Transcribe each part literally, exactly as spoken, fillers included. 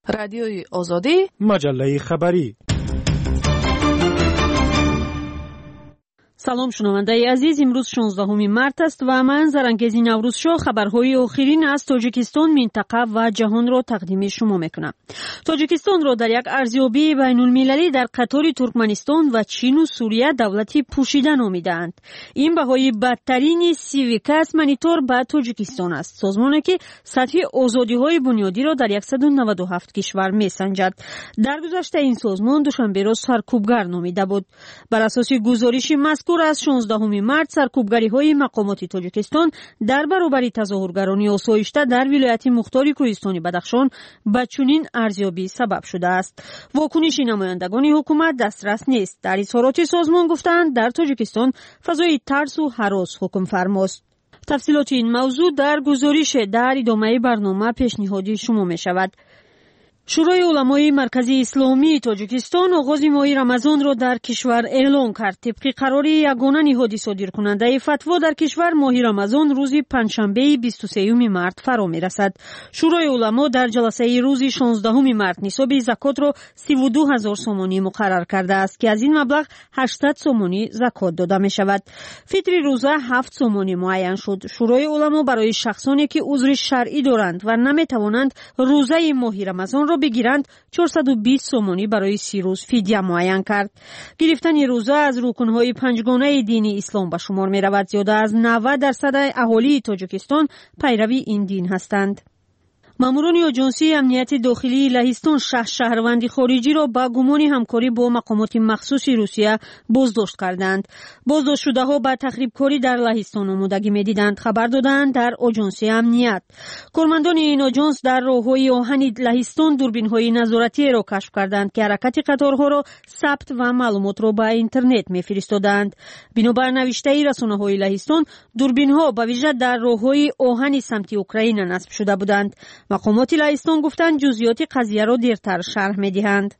رادیوی آزادی، مجله خبری. سلام شنوندگان عزیز، امروز شانزدهم مارس است و من زرانگیز نوروز شو خبرهای آخرین از تاجیکستان، منطقه و جهان را تقدیم شما میکنم. تاجیکستان را در یک ارزیابی بین المللی در قطار ترکمنستان و چین و سوریه دولتی پوشیده نامیدند. این بهای بدترین سیویکاس مانیتور به تاجیکستان است، سازمانی که سطح آزادی‌های بنیادی را در صد و نود و هفت کشور میسنجد. در گذشته این سازمان دوشنبه روز سرکوبگر نامیده بود. بر اساس گزارش مذکور از شانزدهم مارس، سرکوبگری‌های مقامات تاجیکستان در برابر تظاهرگران آسایشته در ولایت مختار کوهستانی بدخشان به چنین ارزیابی سبب شده است. واکنش نمایندگان حکومت دسترس نیست. در اظهارات سازمان گفتند در تاجیکستان فضای ترس و هراس حکم فرماست. تفصیلات این موضوع در گزارش در ادامه برنامه پیشنهادی شما می شود. شورای علمای مرکزی اسلامی تاجیکستان آغاز ماه رمضان را در کشور اعلام کرد. طبق قرار یگانه نهاد صادر کننده فتوا در کشور، ماه رمضان روز پنجشنبه بیست و سوم مارس فرا می‌رسد. شورای علما در جلسه روز شانزدهم مارس نصاب زکات را سی و دو هزار سومانی مقرر کرده است که از این مبلغ هشتصد سومانی زکات داده می شود. فطر روزه هفت سومانی معین شد. شورای علما برای شخصانی که عذر شرعی دارند و نمی‌توانند روزه ماه رمضان را بگیرند چهارصد و بیست سومانی برای سی روز فدیه معین کرد. گرفتن روزه از رکن‌های پنجگانه دین اسلام به شمار می رود. زیاده از نود درصد اهالی تاجیکستان پیروی این دین هستند. ماموران آژانسی امنیت داخلی لهستان شش شهروند خارجی را با گمان همکاری با مقامات مخصوص روسیه بازداشت کردند. بازداشت شده ها با تخریبکاری در لهستان آمادگی می‌دیدند، خبر دادند در آژانسی امنیت. کارمندان این آژانس در راه‌های آهن لهستان دوربین‌های نظارتی را کشف کردند که حرکت قطارها را ثبت و معلومات را به اینترنت می‌فرستادند. بنابر نوشته رسانه‌های لهستان، دوربین‌ها به ویژه در راه‌های آهن سمت اوکراین نصب شده بودند. مقامات لهستان گفتند جزئیات قضیه را دیرتر شرح می‌دهند.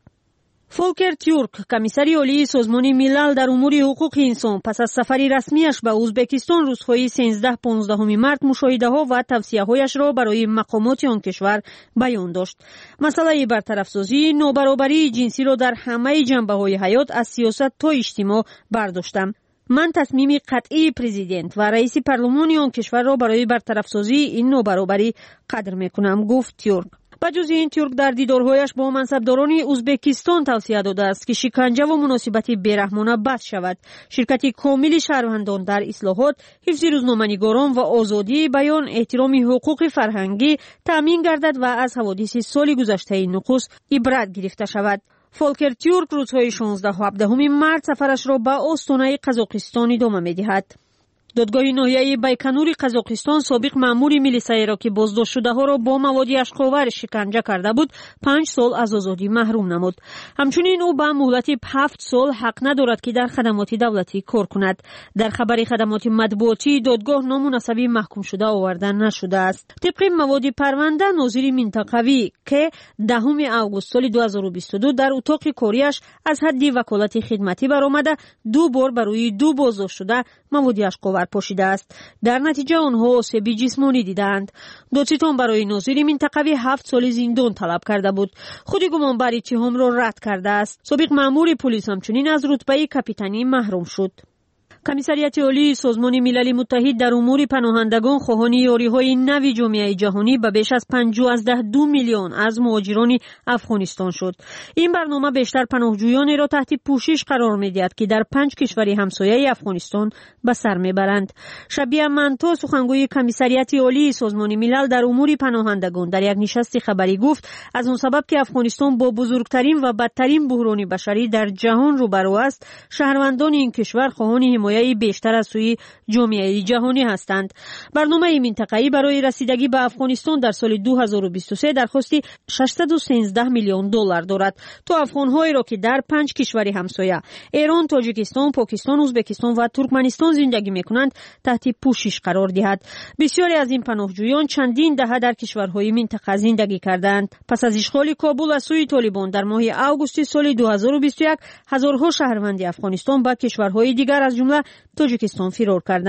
فولکر تورک، کمیسر عالی سازمان ملل در امور حقوق انسان، پس از سفری رسمیش به ازبکستان روزهای سیزده پانزده مارس مشاهده‌ها و توصیه‌هایش را برای مقامات آن کشور بیان داشت. مسئله برطرف‌سازی نابرابری جنسی را در همه جنبه‌های حیات از سیاست تا اجتماع برداشتم. من تصمیم قطعی پرزیدنت و رئیس پارلمان آن کشور را برای برطرف‌سازی این نابرابری قدر می‌کنم، گفت تورک. بجز این، تورک در دیدارهایش با منصبداران ازبکستان توصیه داده است که شکنجه و مناسبت بیرحمانه بس شود. شرکت کامل شهروندان در اصلاحات، حفظ روزنامه‌نگاران و آزادی بیان، احترام حقوق فرهنگی تامین گردد و از حوادث سال گذشته نخست عبرت گرفته شود. فولکر تورک روزهای شانزده و هفده مارس سفرش را به آستانه قزاقستان ادامه می‌دهد. دادگاه ناحیه بیکنور قزاقستان سابق مأمور میلیسای را که بازداشت شده ها را با مواد اشک‌آور شکنجه کرده بود پنج سال از آزادی محروم نمود. همچنین او به مهلت هفت سال حق ندارد که در خدمات دولتی کار کند. در خبر خدمات مطبوعاتی دادگاه نامناسبی محکوم شده آورده نشده است. طبق مواد پرونده، ناظر منطقوی که دهم آگوست سال دو هزار و بیست و دو در اتاق کاریش از حد وکالت خدمتی برآمده دو بار برای دو بازداشت شده مواد اشک‌آور پاشیده است. در نتیجه آنها آسیب جسمانی دیدند. دادستان برای ناظر منطقوی هفت سال زندان طلب کرده بود. خود گمانبر اتهام را رد کرده است. سابق مأمور پلیس همچنین از رتبه کاپیتانی محروم شد. کمیسریت عالی سازمان ملل متحد در امور پناهندگان خواهان یاری‌های نوی جامعه جهانی به بیش از پنجاه و دو میلیون از مهاجران افغانستان شد. این برنامه بیشتر پناهجویانی را تحت پوشش قرار می‌دهد که در پنج کشور همسایه افغانستان به سر می‌برند. شبیه منتا، سخنگوی کمیسریت عالی سازمان ملل در امور پناهندگان در یک نشست خبری گفت از آن سبب که افغانستان با بزرگترین و بدترین بحران بشری در جهان روبرو است، شهروندان این کشور خواهان حمایت بیشتر از سوی جامعه جهانی هستند. برنامه منطقه‌ای برای رسیدگی به افغانستان در سال دو هزار و بیست و سه درخواست ششصد و سیزده میلیون دلار دارد تا افغان‌هایی را که در پنج کشور همسایه ایران، تاجیکستان، پاکستان، ازبکستان و ترکمنستان زندگی می‌کنند تحت پوشش قرار دهد. بسیاری از این پناهجویان چندین دهه در کشورهای منطقه زندگی کردند. پس از اشغال کابل از سوی طالبان در ماه آگوست سال دو هزار و بیست و یک، هزارها شهروند افغانستان به کشورهای دیگر از جمله تاجیکستان فرار کردند.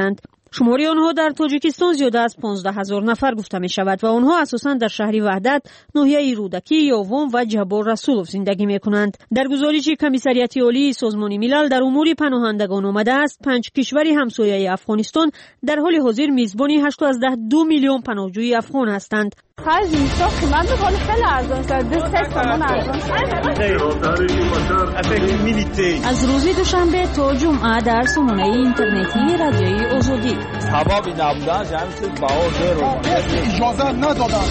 شماری آنها در تاجیکستان زیاده از پانزده هزار نفر گفته می شود و آنها اساساً در شهر وحدت، ناحیه رودکی، یاوم و جبار رسولوف زندگی می کنند. در گزارش کمیسریت عالی سازمان ملل در امور پناهندگان آمده است پنج کشوری همسایه افغانستان در حال حاضر میزبانی هشت و دو میلیون پناهجوی افغان هستند. خرج میساخت من به حال خیلی ارزان شد. دو سه سامان ارزان شد. از روز دوشنبه تا جمعه در سامانه اینترنتی رادیوی آزادی. هوا بی نبودن جمعیت باور رو اجازه ندادن.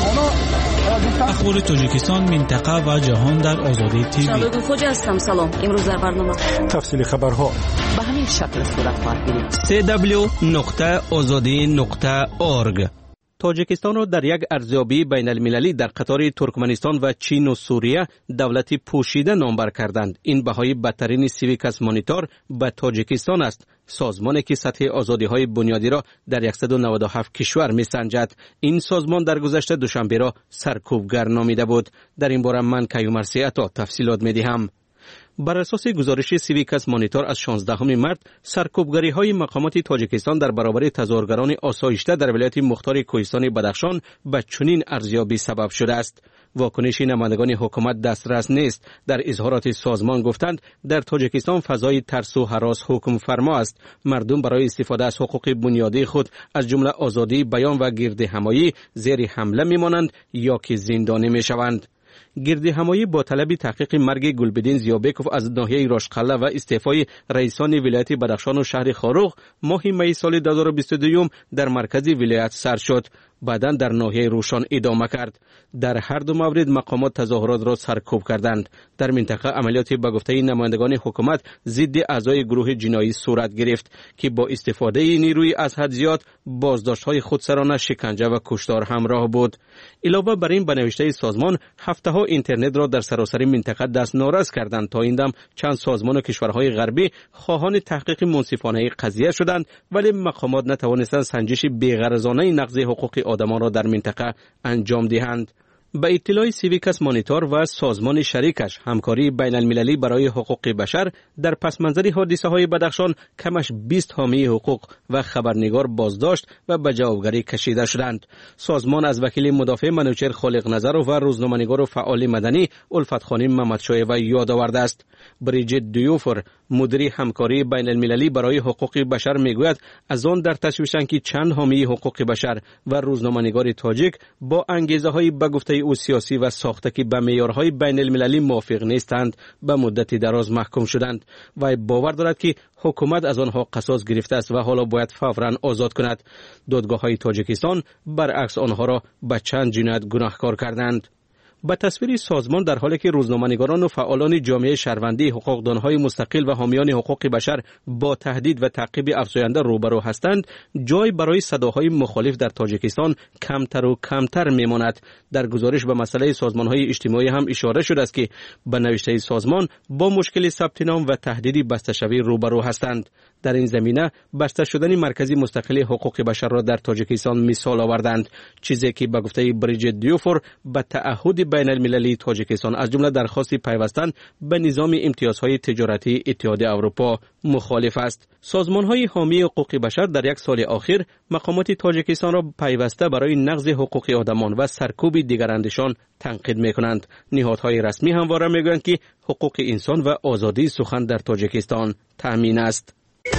اخبار تاجیکستان، منطقه و جهان در آزادی تیوی. شباب خوش هستم. سلام. امروز در برنامه تفصیل خبرها به همین شکل صورت خواهد گرفت. دبلیو دبلیو دبلیو نقطه آزادی نقطه اورگ. تاجیکستان را در یک ارزیابی بین المللی در قطار ترکمنستان و چین و سوریه دولتی پوشیده نامبر کردند. این بهای بدترین سیویکس مانیتور به تاجیکستان است، سازمانی که سطح آزادی‌های بنیادی را در صد و نود و هفت کشور می‌سنجد. این سازمان در گذشته دوشنبه را سرکوبگر نامیده بود. در این باره من کیومرثی عطا تفصیلات می‌دهم. بر اساس گزارش سیویکس مانیتور از شانزدهم مارس، سرکوبگری‌های مقامات تاجیکستان در برابر تظاهرگران آسایشته در ولایت مختار کوهستان بدخشان به چنین ارزیابی سبب شده است. واکنش نمایندگان حکومت دسترس نیست. در اظهارات سازمان گفتند در تاجیکستان فضای ترس و هراس حکم فرما است. مردم برای استفاده از حقوق بنیادی خود از جمله آزادی بیان و گردهمایی زیر حمله میمانند یا که زندانی میشوند. گردهمایی با طلب تحقیق مرگ گلبدین زیابکوف از ناحیه راشقله و استعفای رئیسان ولایت بدخشان و شهر خاروغ ماه می سال دو هزار و بیست و دو در مرکز ولایت سر شد. بعداً در ناحیه روشان ادامه کرد. در هر دو مورد مقامات تظاهرات را سرکوب کردند. در منطقه عملیاتی به گفته نمایندگان حکومت ضد اعضای گروه جنایی صورت گرفت که با استفاده نیروی از حد زیاد بازداشت‌های خودسرانه، شکنجه و کشتار همراه بود. علاوه بر این به نوشته سازمان هفته‌ها اینترنت را در سراسر منطقه دست نارس کردند. تا این دم چند سازمان و کشورهای غربی خواهان تحقیق منصفانه قضیه شدند، ولی مقامات نتوانستند سنجش بی‌غرضانه نقض حقوق آدمان را در منطقه انجام دهند. به اطلاع سیویکس مانیتور و سازمان شریکش، همکاری بین المللی برای حقوق بشر در پس منظر حادثه های بدخشان کمش بیست حامی حقوق و خبرنگار بازداشت و به جوابگری کشیده شدند. سازمان از وکیل مدافع منوچهر خالق نظر و روزنامه‌نگار و فعال مدنی الفت خانم محمدشایوه یاد آورده است. بریجیت دیوفر، مدیر همکاری بین المللی برای حقوق بشر میگوید از آن در تشویشند که چند حامی حقوق بشر و روزنامه‌نگار تاجیک با انگیزه های به گفته او سیاسی و ساخته که به معیارهای بین المللی موافق نیستند به مدت دراز محکوم شدند و باور دارد که حکومت از آنها قصاص گرفته است و حالا باید فوراً آزاد کند. دادگاه‌های تاجیکستان برعکس آنها را به چند جنایت گناهکار کردند. به تصویر سازمان در حالی که روزنامه‌نگاران و فعالان جامعه شهروندی، حقوقدانهای مستقل و حامیان حقوق بشر با تهدید و تعقیب افزاینده روبرو هستند، جای برای صداهای مخالف در تاجیکستان کمتر و کمتر میماند. در گزارش به مسئله سازمان‌های اجتماعی هم اشاره شده است که به نوشته سازمان با مشکل ثبت نام و تهدید بسته‌شوی روبرو هستند. در این زمینه بسته شدن مرکزی مستقل حقوق بشر را در تاجیکستان مثال آوردند، چیزی که به گفته بریجیت دیوفر به تعهد بین المللی تاجیکستان از جمله درخواست پیوستن به نظام امتیازهای تجارتی اتحادیه اروپا مخالف است. سازمان‌های حامی حقوق بشر در یک سال اخیر مقامات تاجیکستان را پیوسته برای نقض حقوق آدمان و سرکوب دیگراندیشان تنقید می‌کنند. نهادهای رسمی همواره می‌گویند که حقوق انسان و آزادی سخن در تاجیکستان تأمین است.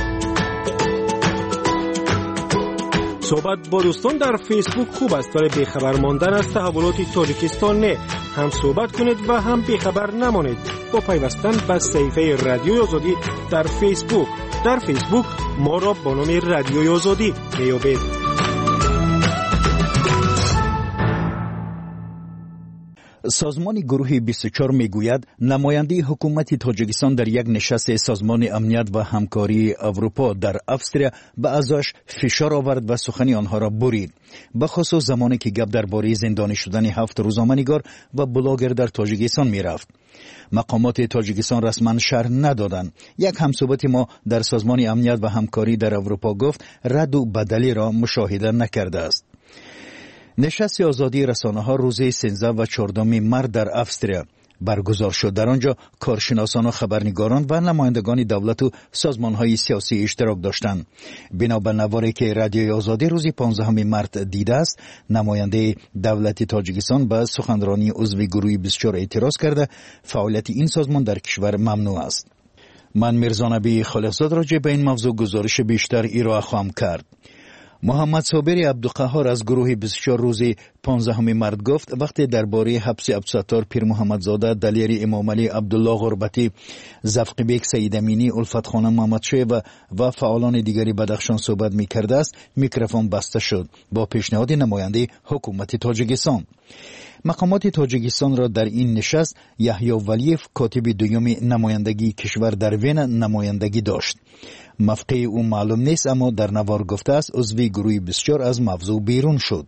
صحبت با دوستان در فیسبوک خوب است، ولی بیخبر ماندن از تحولات تاجیکستان نه. هم صحبت کنید و هم بیخبر نمانید با پیوستن به صفحه رادیوی آزادی در فیسبوک. در فیسبوک ما را با نام رادیوی آزادی میابید. سازمان گروه بیست و چهار میگوید نماینده حکومت تاجیکستان در یک نشست سازمان امنیت و همکاری اروپا در افسریا به اعضاش فشار آورد و سخنی آنها را برید، به خصوص زمانی که گپ درباره زندانی شدن هفت روزنامه‌نگار و بلاگر در تاجیکستان میرفت. مقامات تاجیکستان رسما شرح ندادند. یک همصحبت ما در سازمان امنیت و همکاری در اروپا گفت رد و بدلی را مشاهده نکرده است. نشست آزادی رسانه ها روز سیزده و چهاردهم مارس در افسریا برگزار شد. در آنجا کارشناسان و خبرنگاران و نمایندگان دولت و سازمان‌های سیاسی اشتراک داشتند. بنا به نواری که رادیوی آزادی روز پانزدهم مارس دیده است، نماینده دولت تاجیکستان به سخنرانی عضو گروه بیست و چهار اعتراض کرده فعالیت این سازمان در کشور ممنوع است. من میرزا نبی خالقزاد راجع به این موضوع گزارش بیشتر ارائه خواهم کرد. محمد صابر عبدالقهار از گروه بیست و چهار روز پانزدهم مارس گفت وقتی درباره حبس عبدالستار پیر محمدزاده، دلیری امام علی، عبدالله غربتی، زفق بیگ سید امینی، الفت خانم محمدشاه و فعالان دیگری بدخشان صحبت می کرده است، میکروفون بسته شد با پیشنهاد نماینده حکومت تاجیکستان. مقامات تاجیکستان را در این نشست یحیی ولیف، کاتب دوم نمایندگی کشور در وین، نمایندگی داشت. موقع او معلوم نیست، اما در نوار گفته است عضو گروه بیست و چهار از موضوع بیرون شد.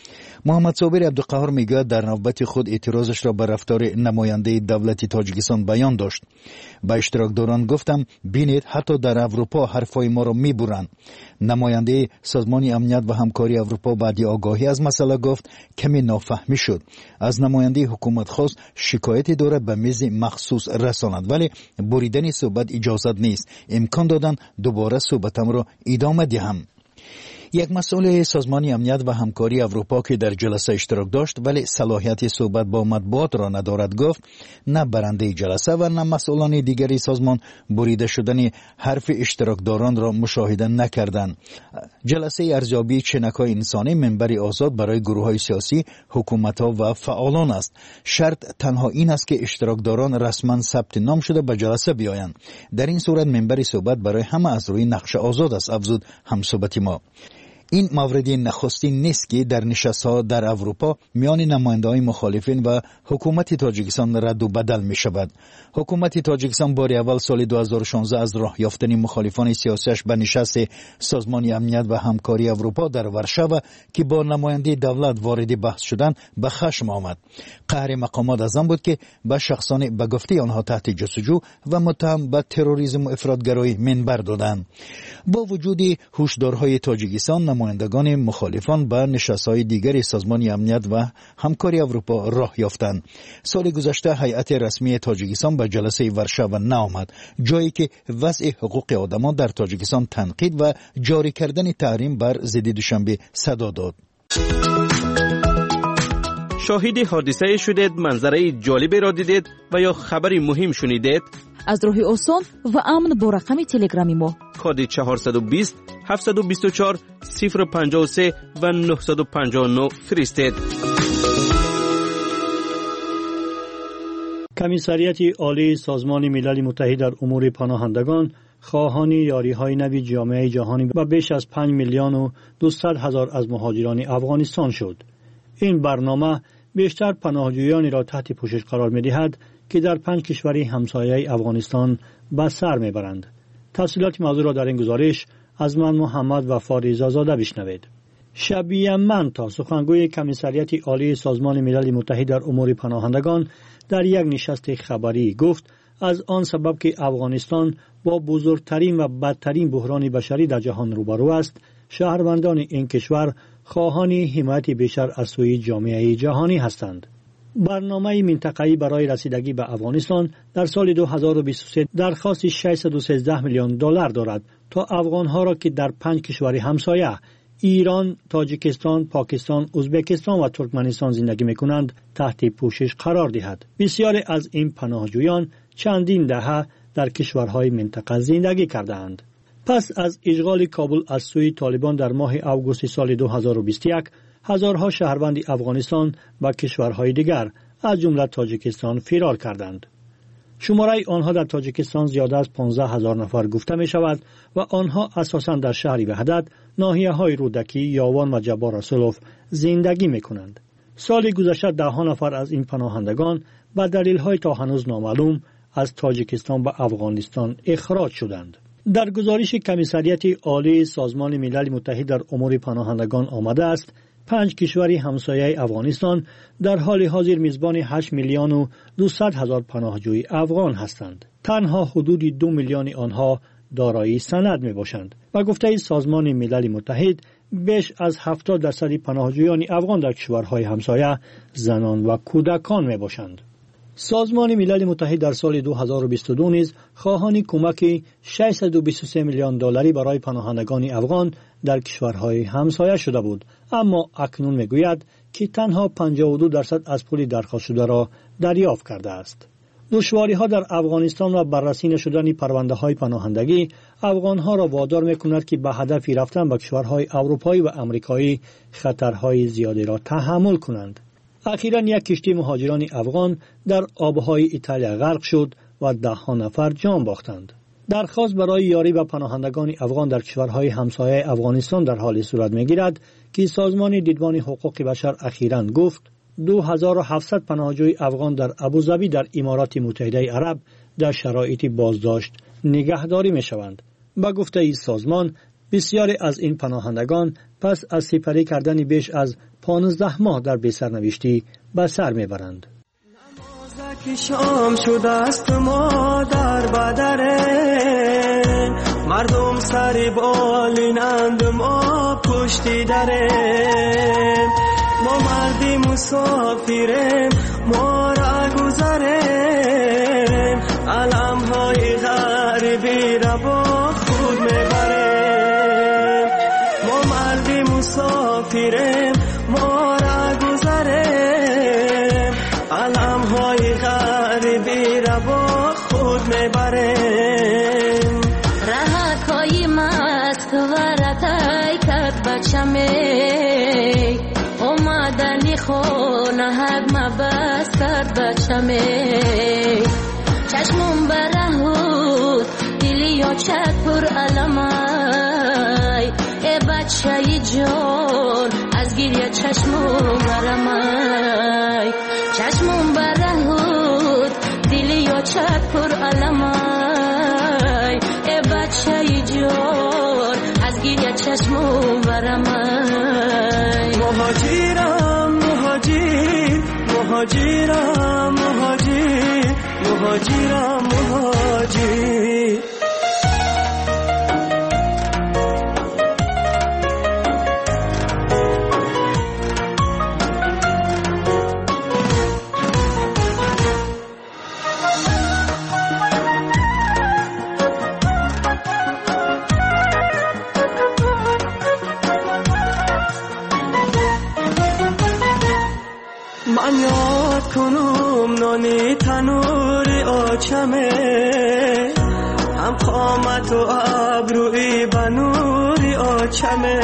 محمد صابر عبدالقهار میگوید در نوبت خود اعتراضش را به رفتار نماینده دولت تاجیکستان بیان داشت. به اشتراکداران گفتم بینید حتی در اروپا حرفای ما را میبرند. نماینده سازمان امنیت و همکاری اروپا بعد آگاهی از مسئله گفت کمی نافهمی شد. از نماینده حکومت خواست شکایتی داره به میز مخصوص رساند، ولی بریدن صحبت اجازت نیست. امکان دادن دوباره صحبتم را ادامه دهم. یک مسئول سازمان امنیت و همکاری اروپا که در جلسه اشتراک داشت ولی صلاحیت صحبت با مطبوعات را ندارد گفت نه برنده جلسه و نه مسئولان دیگری سازمان بریده شدن حرف اشتراکداران را مشاهده نکردند. جلسه ارزیابی چنک‌های انسانی منبری آزاد برای گروه‌های سیاسی، حکومت‌ها و فعالان است. شرط تنها این است که اشتراکداران رسما ثبت نام شده به جلسه بیایند. در این صورت منبری صحبت برای همه از روی نقش آزاد است، افزود همصحبت ما. این مورد نخستین نیست که در نشست‌ها در اروپا میان نماینده‌های مخالفین و حکومت تاجیکستان رد و بدل می شود. حکومت تاجیکستان بار اول سال دو هزار و شانزده از راه یافتن مخالفان سیاسیش به نشست سازمان امنیت و همکاری اروپا در ورشو که با نماینده دولت وارد بحث شدند به خشم آمد. قهر مقامات از آن بود که به شخصان به گفته آنها تحت جستجو و متهم به تروریسم و افراطگرایی منبر دادند. با وجود هشدارهای تاجیکستان، نمایندگان مخالفان به نشست‌های دیگر سازمان امنیت و همکاری اروپا راه یافتند. سال گذشته هیئت رسمی تاجیکستان به جلسه ورشو نآمد، جایی که وضع حقوق آدمان در تاجیکستان تنقید و جاری کردن تحریم بر ضد دوشنبه صدا داد. شاهد حادثه شدید، منظره جالبی را دیدید و یا خبری مهم شنیدید؟ از راه آسان و امن با رقم تلگرامی ما کد چهارصد و بیست هفتصد و بیست و چهار صفر پنجاه و سه و نهصد و پنجاه و نه فرستید. کمیسریت عالی سازمان ملل متحد در امور پناهندگان خواهان یاری‌های نوی جامعه جهانی و بیش از پنج میلیون و دویست هزار از مهاجران افغانستان شد. این برنامه بیشتر پناهجویانی را تحت پوشش قرار می‌دهد که در پنج کشور همسایه افغانستان به سر می‌برند. تفصیلات موضوع را در این گزارش از من محمد و فاریزه زاده بشنوید. شبیه من تا سخنگوی کمیسریت عالی سازمان ملل متحد در امور پناهندگان در یک نشست خبری گفت از آن سبب که افغانستان با بزرگترین و بدترین بحران بشری در جهان روبرو است، شهروندان این کشور خواهان حمایت بیشتر از سوی جامعه جهانی هستند. برنامه منطقه‌ای برای رسیدگی به افغانستان در سال دو هزار و بیست و سه درخواست ششصد و سیزده میلیون دلار دارد تا افغانها را که در پنج کشور همسایه ایران، تاجیکستان، پاکستان، ازبکستان و ترکمنستان زندگی می‌کنند تحت پوشش قرار دهد. بسیاری از این پناهجویان چندین دهه در کشورهای منطقه زندگی کردند. پس از اشغال کابل از سوی طالبان در ماه آگوست سال دو هزار و بیست و یک، هزارها شهروند افغانستان و کشورهای دیگر از جمله تاجیکستان فرار کردند. شماره آنها در تاجیکستان زیاده از پانزده هزار نفر گفته می شود و آنها اساساً در شهر وحدت، ناحیه‌های رودکی، یاوان و جبار رسولوف زندگی می کنند. سال گذشته ده ها نفر از این پناهندگان به دلیل‌های تا هنوز نامعلوم از تاجیکستان به افغانستان اخراج شدند. در گزارش کمیسریت عالی سازمان ملل متحد در امور پناهندگان آمده است پنج کشور همسایه افغانستان در حال حاضر میزبان هشت میلیون و دویست هزار پناهجوی افغان هستند. تنها حدود دو میلیون آنها دارای سند می باشند و گفته سازمان ملل متحد بیش از هفتاد درصد پناهجویان افغان در کشورهای همسایه زنان و کودکان می باشند. سازمان ملل متحد در سال دو هزار و بیست و دو نیز خواهان کمک ششصد و بیست و سه میلیون دلاری برای پناهندگان افغان در کشورهای همسایه شده بود، اما اکنون میگوید که تنها پنجاه و دو درصد از پول درخواست شده را دریافت کرده است. دشواری ها در افغانستان و بررسی نشدن پرونده های پناهندگی افغان ها را وادار می کند که به هدف رفتن به کشورهای اروپایی و امریکایی خطرهای زیادی را تحمل کنند. اخیراً یک کشتی مهاجران افغان در آبهای ایتالیا غرق شد و ده ها نفر جان باختند. درخواست برای یاری به پناهندگان افغان در کشورهای همسایه افغانستان در حال صورت می‌گیرد که سازمان دیدبان حقوق بشر اخیراً گفت دو هزار و هفتصد پناهجوی افغان در ابوظبی در امارات متحده عرب در شرایط بازداشت نگهداری می‌شوند. با گفته این سازمان بسیاری از این پناهندگان پس از سپری کردن بیش از پانزده ماه در بی‌سرنوشتی به سر میبرند. نمازکی شام شده است مادر بدره، مردم سری بالینند ما پشتی دره، ما مردی مسافریم ما را گذریم، علم های غریبی را با خود میبریم، ما مردی مسافریم ما را گذریم، علم های غریبی را با خود میبریم. رهکای مسکو رتای کد بچمی، اومدنی خونه حق مبست کرد بچمی، چشمون برهود دلی یا چک پر علمای، ای بچه جان از گریه چشمون برمای، چشمون برهود دلی یا چک پر علمای، ای بچه جان از گریه چشمون برمای. مهاجرم مهاجر مهاجرم مهاجر مهاجرم مهاجر. من یاد کنم نانی تنوری آچمه، هم قامت و ابروی بنوری آچمه،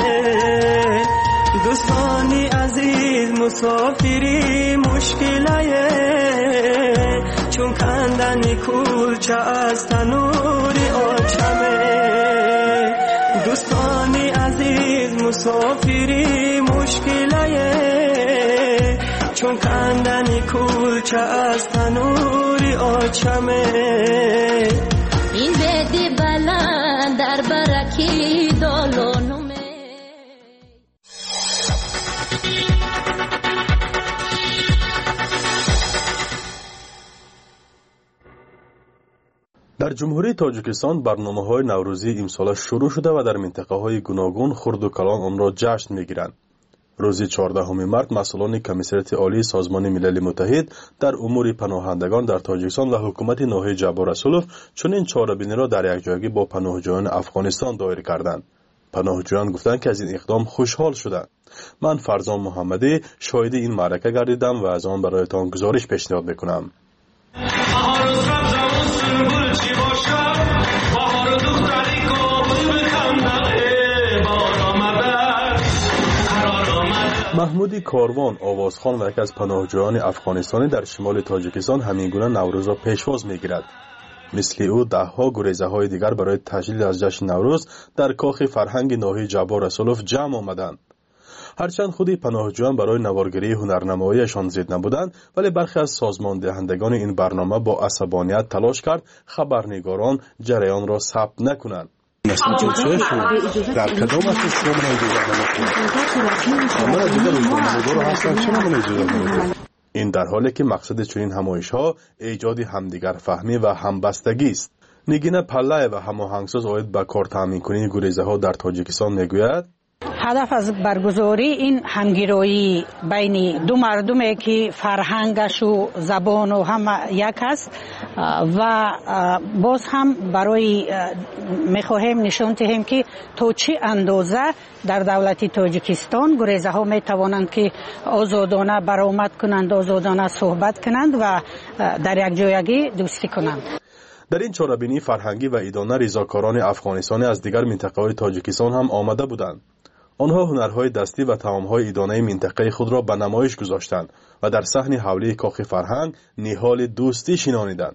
دوستانی عزیز مسافری مشکلیه، چون کندنی کلچه از تنوری آچمه، دوستانی عزیز مسافری مشکلیه، چون کندنی کلچه از تنوری آچمه. این بدی بلند در برکی دالونومه. در جمهوری تاجیکستان برنامه‌های نوروزی امسال شروع شده و در منطقه‌های گوناگون خرد و کلان آن را جشن می‌گیرند. روز چهاردهم مارس مسئولان کمیسریت عالی سازمان ملل متحد در امور پناهندگان در تاجیکستان و حکومت ناحیه جبار رسولوف چنین چاره‌بینی را در یکجایی با پناهجویان افغانستان دایر کردند. پناهجویان گفتند که از این اقدام خوشحال شدند. من فرزان محمدی شاهد این معرکه گردیدم و از آن برایتان گزارش پیشنهاد می‌کنم. محمود کاروان آوازخوان و یکی از پناهجویان افغانستانی در شمال تاجیکستان همینگونه نوروز را پیشواز می‌گیرد. مثل او ده ها گریزه های دیگر برای تجلیل از جشن نوروز در کاخ فرهنگ ناحیه جبار رسولوف جمع آمدند. هرچند خودی پناهجویان برای نوارگری هنرنماییشان زید نبودند، ولی برخی از سازمان دهندگان این برنامه با عصبانیت تلاش کرد خبرنگاران جریان را ثبت نکنند. در کدام از شما من اجازه ندارم؟ این در حالی که مقصد چنین همایش‌ها ایجاد همدیگر فهمی و همبستگی است. نگین پله و هماهنگساز آید به کار تامین کنی گریزه‌ها در تاجیکستان میگوید هدف از برگزاری این همگرایی بین دو مردمی که فرهنگش و زبان و هم یک است و باز هم برای میخواهیم نشان دهیم که تا چه اندازه در دولت تاجیکستان گریزه ها میتوانند که آزادانه برآمد کنند، آزادانه صحبت کنند و در یک جایگی دوستی کنند. در این چاره‌بینی فرهنگی و ایدانه رضاکاران افغانستانی از دیگر منطقه‌های تاجیکستان هم آمده بودند. آنها هنرهای دستی و طعام‌های ایدانه منطقه خود را به نمایش گذاشتند و در صحن حوله کاخ فرهنگ نهال دوستی شنانیدند.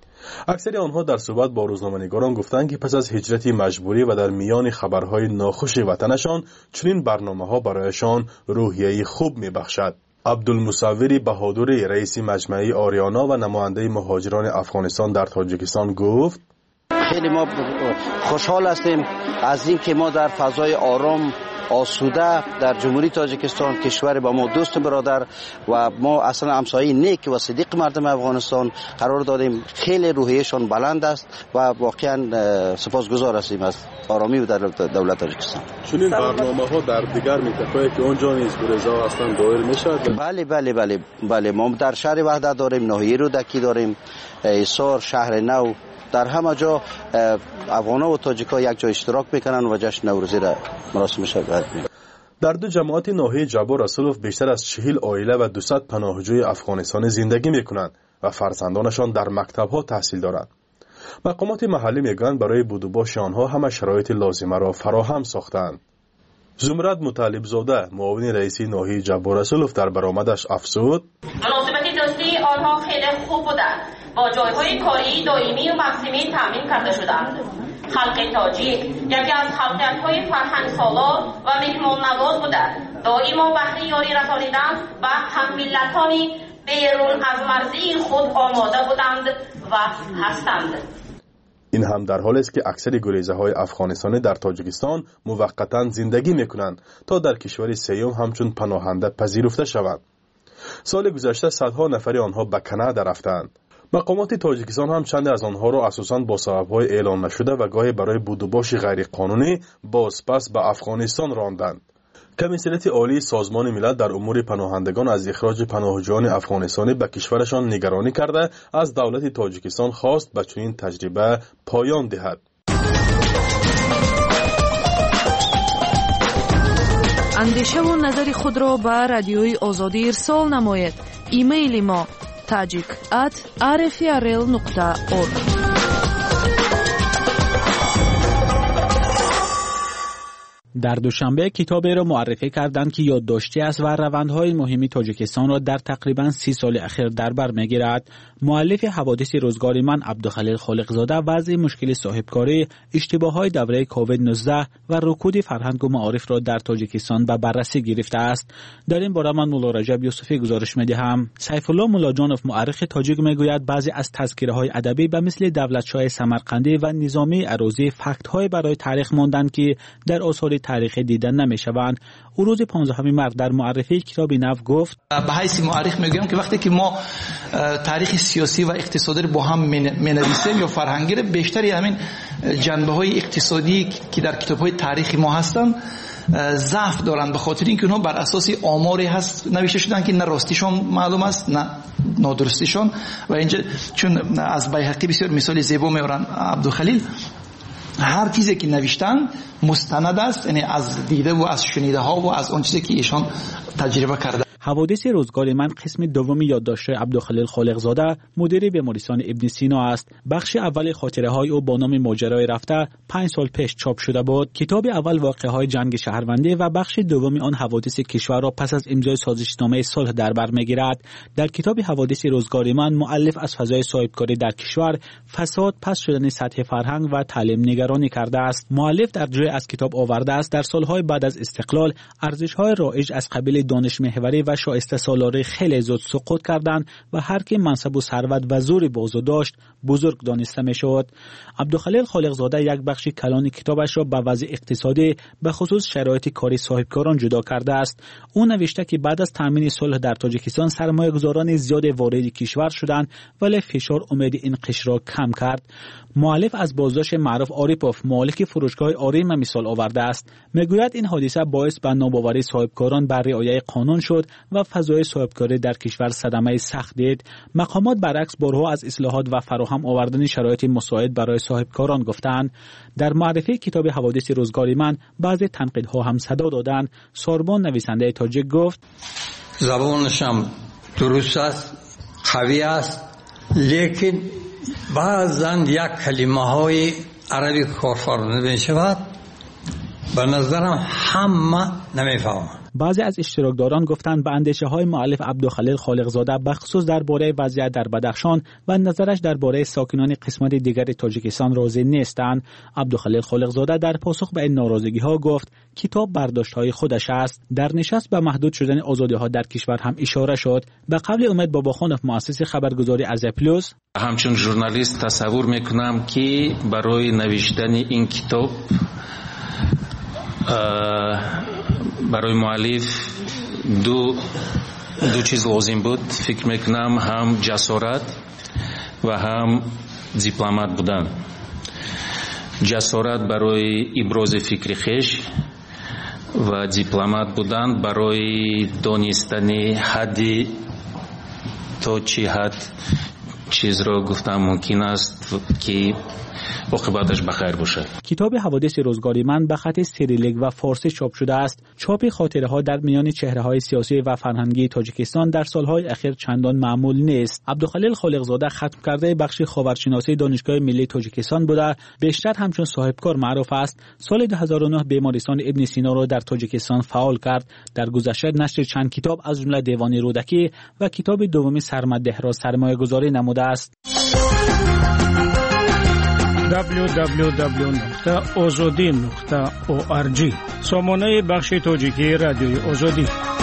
اکثر آنها در صحبت با روزنامه‌نگاران گفتند که پس از هجرت مجبوری و در میان خبرهای ناخوش وطنشان چنین برنامه‌ها برایشان روحیه خوب می‌بخشد. عبدالمصوری بهادری رئیس مجمع آریانا و نماینده مهاجران افغانستان در تاجیکستان گفت: خیلی ما خوشحال هستیم از این که ما در فضای آرام آسوده در جمهوری تاجیکستان، کشور با ما دوست برادر و ما اصلا همسایه نیک و صدیق مردم افغانستان قرار دادیم. خیلی روحیهشان بلند است و واقعا سپاسگزار هستیم از آرامی و در دولت تاجیکستان. چنین برنامه‌ها در دیگر مناطقی که اونجا نیز گریزا هستند دایر میشد؟ بله بله بله بله ما در شهر وحدت داریم، ناحیه رودکی داریم، ایسار، شهر نو، در همه جا افغانا و تاجیکا یک جا اشتراک میکنن و جشن نوروزی را مراسم شد. در دو جماعت ناحیه جبار رسولوف بیشتر از چهل عائله و دویست پناهجوی افغانستانی زندگی میکنند و فرزندانشان در مکتب‌ها تحصیل دارند. مقامات محلی میگویند برای بود و باش آنها همه شرایط لازمه را فراهم ساختند. زمرد مطلب زاده معاون رئیس ناحیه جبار رسولوف در برآمدش افزود: مناسبت دوستی آنها خیلی خوب بودند. با جایهای کاری دائمی و مقسمی تامین کرده شدند. خلق تاجیک یکی از خلقیت‌های فرهنگ سالار و مهمان نواز بودند. دائما بهره یاری رسانیدند و هم‌ملتانی بیرون از مرزی خود آماده بودند و هستند. این هم در حالی است که اکثر گریزه‌های افغانستانی در تاجیکستان موقتاً زندگی می‌کنند تا در کشور سیوم همچون پناهنده پذیرفته شوند. سال گذشته صدها نفر آنها به کانادا رفتند. مقامات تاجیکستان هم چند از آنها را اساساً با سبب‌های اعلام نشده و گاهی برای بود و باش غیر قانونی بازپس به افغانستان راندند. کمیسیت عالی سازمان ملل در امور پناهندگان از اخراج پناهجویان افغانستانی به کشورشان نگرانی کرده از دولت تاجیکستان خواست به چنین تجربه پایان دهد. اندیشه و نظر خود را به رادیوی آزادی ارسال نمایید. ایمیل ما tajik at r f r l nokta org. در دوشنبه کتابی را معرفی کردند که یادداشتی است و روندهای مهمی تاجیکستان را در تقریباً سی سال اخیر در بر می‌گیرد. مؤلف حوادث روزگار من عبدالخلیل خالقزاده وضع مشکل صاحبکاری، اشتباهات دوره کووید نوزده و رکود فرهنگ و معارف را در تاجیکستان به بررسی گرفته است. در این باره من مولا رجب یوسفی گزارش می‌دهم. سیف الله مولاجانوف مورخ تاجیک میگوید بعضی از تذکره‌های ادبی به مثل دولتشاه سمرقندی و نظامی عروضی فکت‌های برای تاریخ ماندند که در آثار تاریخی دیدن نمی‌شوند. او روز پانزدهم مارس در معرفی کتاب نو گفت: به حیث مورخ میگم که وقتی که ما تاریخ سیاسی و اقتصادی رو با هم می‌نویسیم یا فرهنگی رو، بیشتری همین جنبه‌های اقتصادی که در کتاب‌های تاریخی ما هستن ضعف دارن، به خاطر اینکه اونها بر اساس آماری هست نوشته شدن که نه راستیشون معلوم است نه نادرستیشون. و اینجا چون از بیهقی بسیار مثال زیبا میارن عبدالخلیل، هر چیزی که نوشتن مستند است، یعنی از دیده و از شنیده ها و از اون چیزی که ایشان تجربه کرده. حوادث روزگار من قسم دوم یادداشت عبدالخلیل خالقزاده مدیر بیمارستان ابن سینا است. بخش اول خاطره های او با نام ماجرای رفته پنج سال پیش چاپ شده بود. کتاب اول واقعه های جنگ شهروندی و بخش دوم آن حوادث کشور را پس از امضای سازشنامه صلح در بر میگیرد. در کتاب حوادث روزگار من مؤلف از فضای صاحبکاری در کشور، فساد، پس شدن سطح فرهنگ و تعلیم نگرانی کرده است. مؤلف در جای از کتاب آورده است در سالهای بعد از استقلال ارزش‌های رایج از قبیل دانش محوری و شایسته سالاری خیلی زود سقوط کردند و هر کی منصب و ثروت و زوری بازو داشت بزرگ دانسته میشد. عبدالخلیل خالقزاده یک بخش کلان کتابش را به وضع اقتصادی به خصوص شرایط کاری صاحبکاران جدا کرده است. او نوشته که بعد از تامین صلح در تاجیکستان سرمایه‌گذاران زیاد وارد کشور شدند ولی فشار امید این قشر را کم کرد. مؤلف از بازداشت معروف آریپوف مالک فروشگاه آریم مثال آورده است. میگوید این حادثه باعث به ناباوری صاحبکاران بر رعایت قانون شد و فضای صاحبکاری در کشور صدمه سخت دید. مقامات برعکس بارها از اصلاحات و فراهم آوردن شرایط مساعد برای صاحبکاران گفتند. در معرفی کتاب حوادث روزگار من بعضی تنقیدها هم صدا دادند. ساربان نویسنده تاجیک گفت زبانشم درست است، قوی است، لیکن بعضاً یک کلمه های عربی کارفرموده می شود به نظرم همه نمیفهمند. بعضی از اشتراکداران گفتند به اندیشه های مؤلف عبدالخلیل خالقزاده به خصوص درباره وضعیت در بدخشان و نظرش درباره ساکنان قسمت دیگر تاجیکستان راضی نیستند. عبدالخلیل خالقزاده در پاسخ به این ناراضگی ها گفت کتاب برداشت های خودش است. در نشست به محدود شدن آزادی ها در کشور هم اشاره شد. به قول امید باباخانov مؤسس خبرگزاری ارزه پلوس، همچون ژورنالیست تصور میکنم که برای نوشتن این کتاب برای مؤلف دو دو چیز لازم بود. فکر میکنم هم جسارت و هم دیپلمات بودن. جسارت برای ابراز فکر خویش و دیپلمات بودن برای دانستن حد تا چه حد چیز را گفتم ممکن است که عاقبتش بخیر باشه. کتاب حوادث روزگار من به خط سیریلیک و فارسی چاپ شده است. چاپ خاطره ها در میان چهره های سیاسی و فرهنگی تاجیکستان در سالهای اخیر چندان معمول نیست. عبدالخلیل خالقزاده ختم کرده بخش خاورشناسی دانشگاه ملی تاجیکستان بوده، بیشتر همچون صاحبکار معروف است. سال دو هزار و نه بیمارستان ابن سینا را در تاجیکستان فعال کرد. در گذشته نشر چند کتاب از جمله دیوان رودکی و کتاب دومی سرمده را سرمایه‌گذاری نموده است. دبلیو دبلیو دبلیو نقطه آزادی نقطه او آر جی سامانه بخش تاجیکی رادیوی آزادی.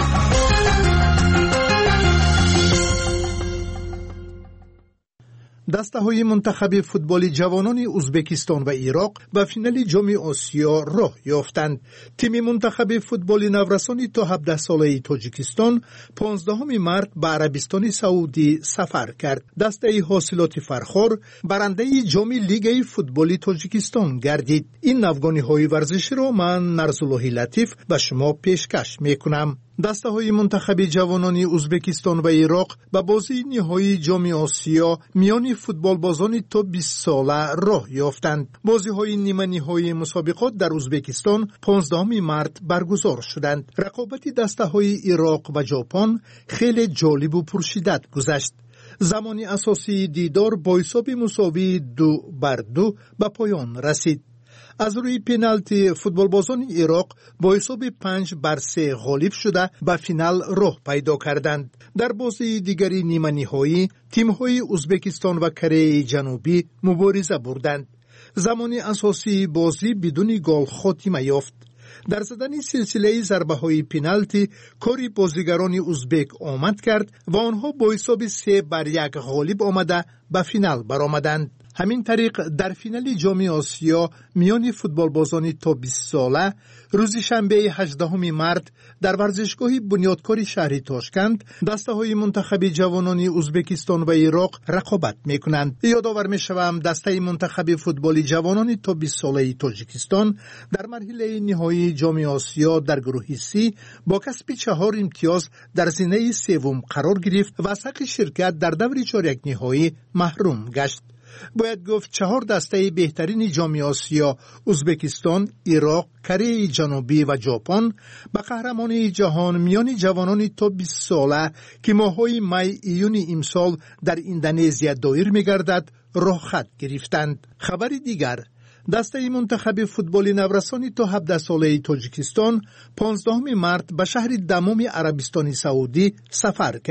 دسته‌های منتخب فوتبال جوانان ازبکستان و عراق به فینال جام آسیا راه یافتند. تیم منتخب فوتبال نورسانی تا هفده ساله تاجیکستان پانزدهم مارس به عربستان سعودی سفر کرد. دسته حاصلات فرخار برنده جام لیگ فوتبال تاجیکستان گردید. این افغانی‌های ورزشی را من نرزالله لطیف به شما پیشکش می‌کنم. دسته های منتخب جوانان ازبکستان و عراق به بازی نهایی جام آسیا میان فوتبال بازان تا بیست ساله راه یافتند. بازی های نیمه نهایی مسابقات در ازبکستان پانزدهم مارس برگزار شدند. رقابت دسته های عراق و ژاپن خیلی جالب و پرشدت گذشت. زمان اساسی دیدار با حساب مساوی دو بر دو به پایان رسید. از روی پنالتی فوتبال بازان عراق با حساب پنج بر سه غالب شده به فینال راه پیدا کردند. در بازی دیگری نیمه نهایی تیم‌های ازبکستان و کره جنوبی مبارزه بردند. زمان اساسی بازی بدون گل خاتمه یافت. در زدن سلسله ضربه‌های پنالتی کاری بازیگران ازبک آمد کرد و آنها با حساب سه بر یک غالب آمده به فینال برآمدند. همین طریق در فینال جام آسیا میان فوتبال بازان تا بیست ساله روز شنبه هجدهم مارس در ورزشگاه بنیادکار شهر تاشکند دسته های منتخب جوانان ازبکستان و عراق رقابت میکنند. یادآور میشوم دسته منتخب فوتبال جوانان تا بیست ساله تاجیکستان در مرحله نهایی جام آسیا در گروه سی با کسب چهار امتیاز در زینه سوم قرار گرفت و از حق شرکت در دور چهارک نهایی محروم گشت. باید گفت چهار دسته بهترین جام آسیا ازبکستان، عراق، کره جنوبی و ژاپن به قهرمانی جهان میان جوانان تا بیست ساله که ماه‌های می ایون امسال در اندونزیا دایر می‌گردد راه خط گرفتند. خبر دیگر، دسته منتخب فوتبال نورسانی تا هفده ساله تاجیکستان پانزدهم مارس به شهر دمام عربستان سعودی سفر کرد.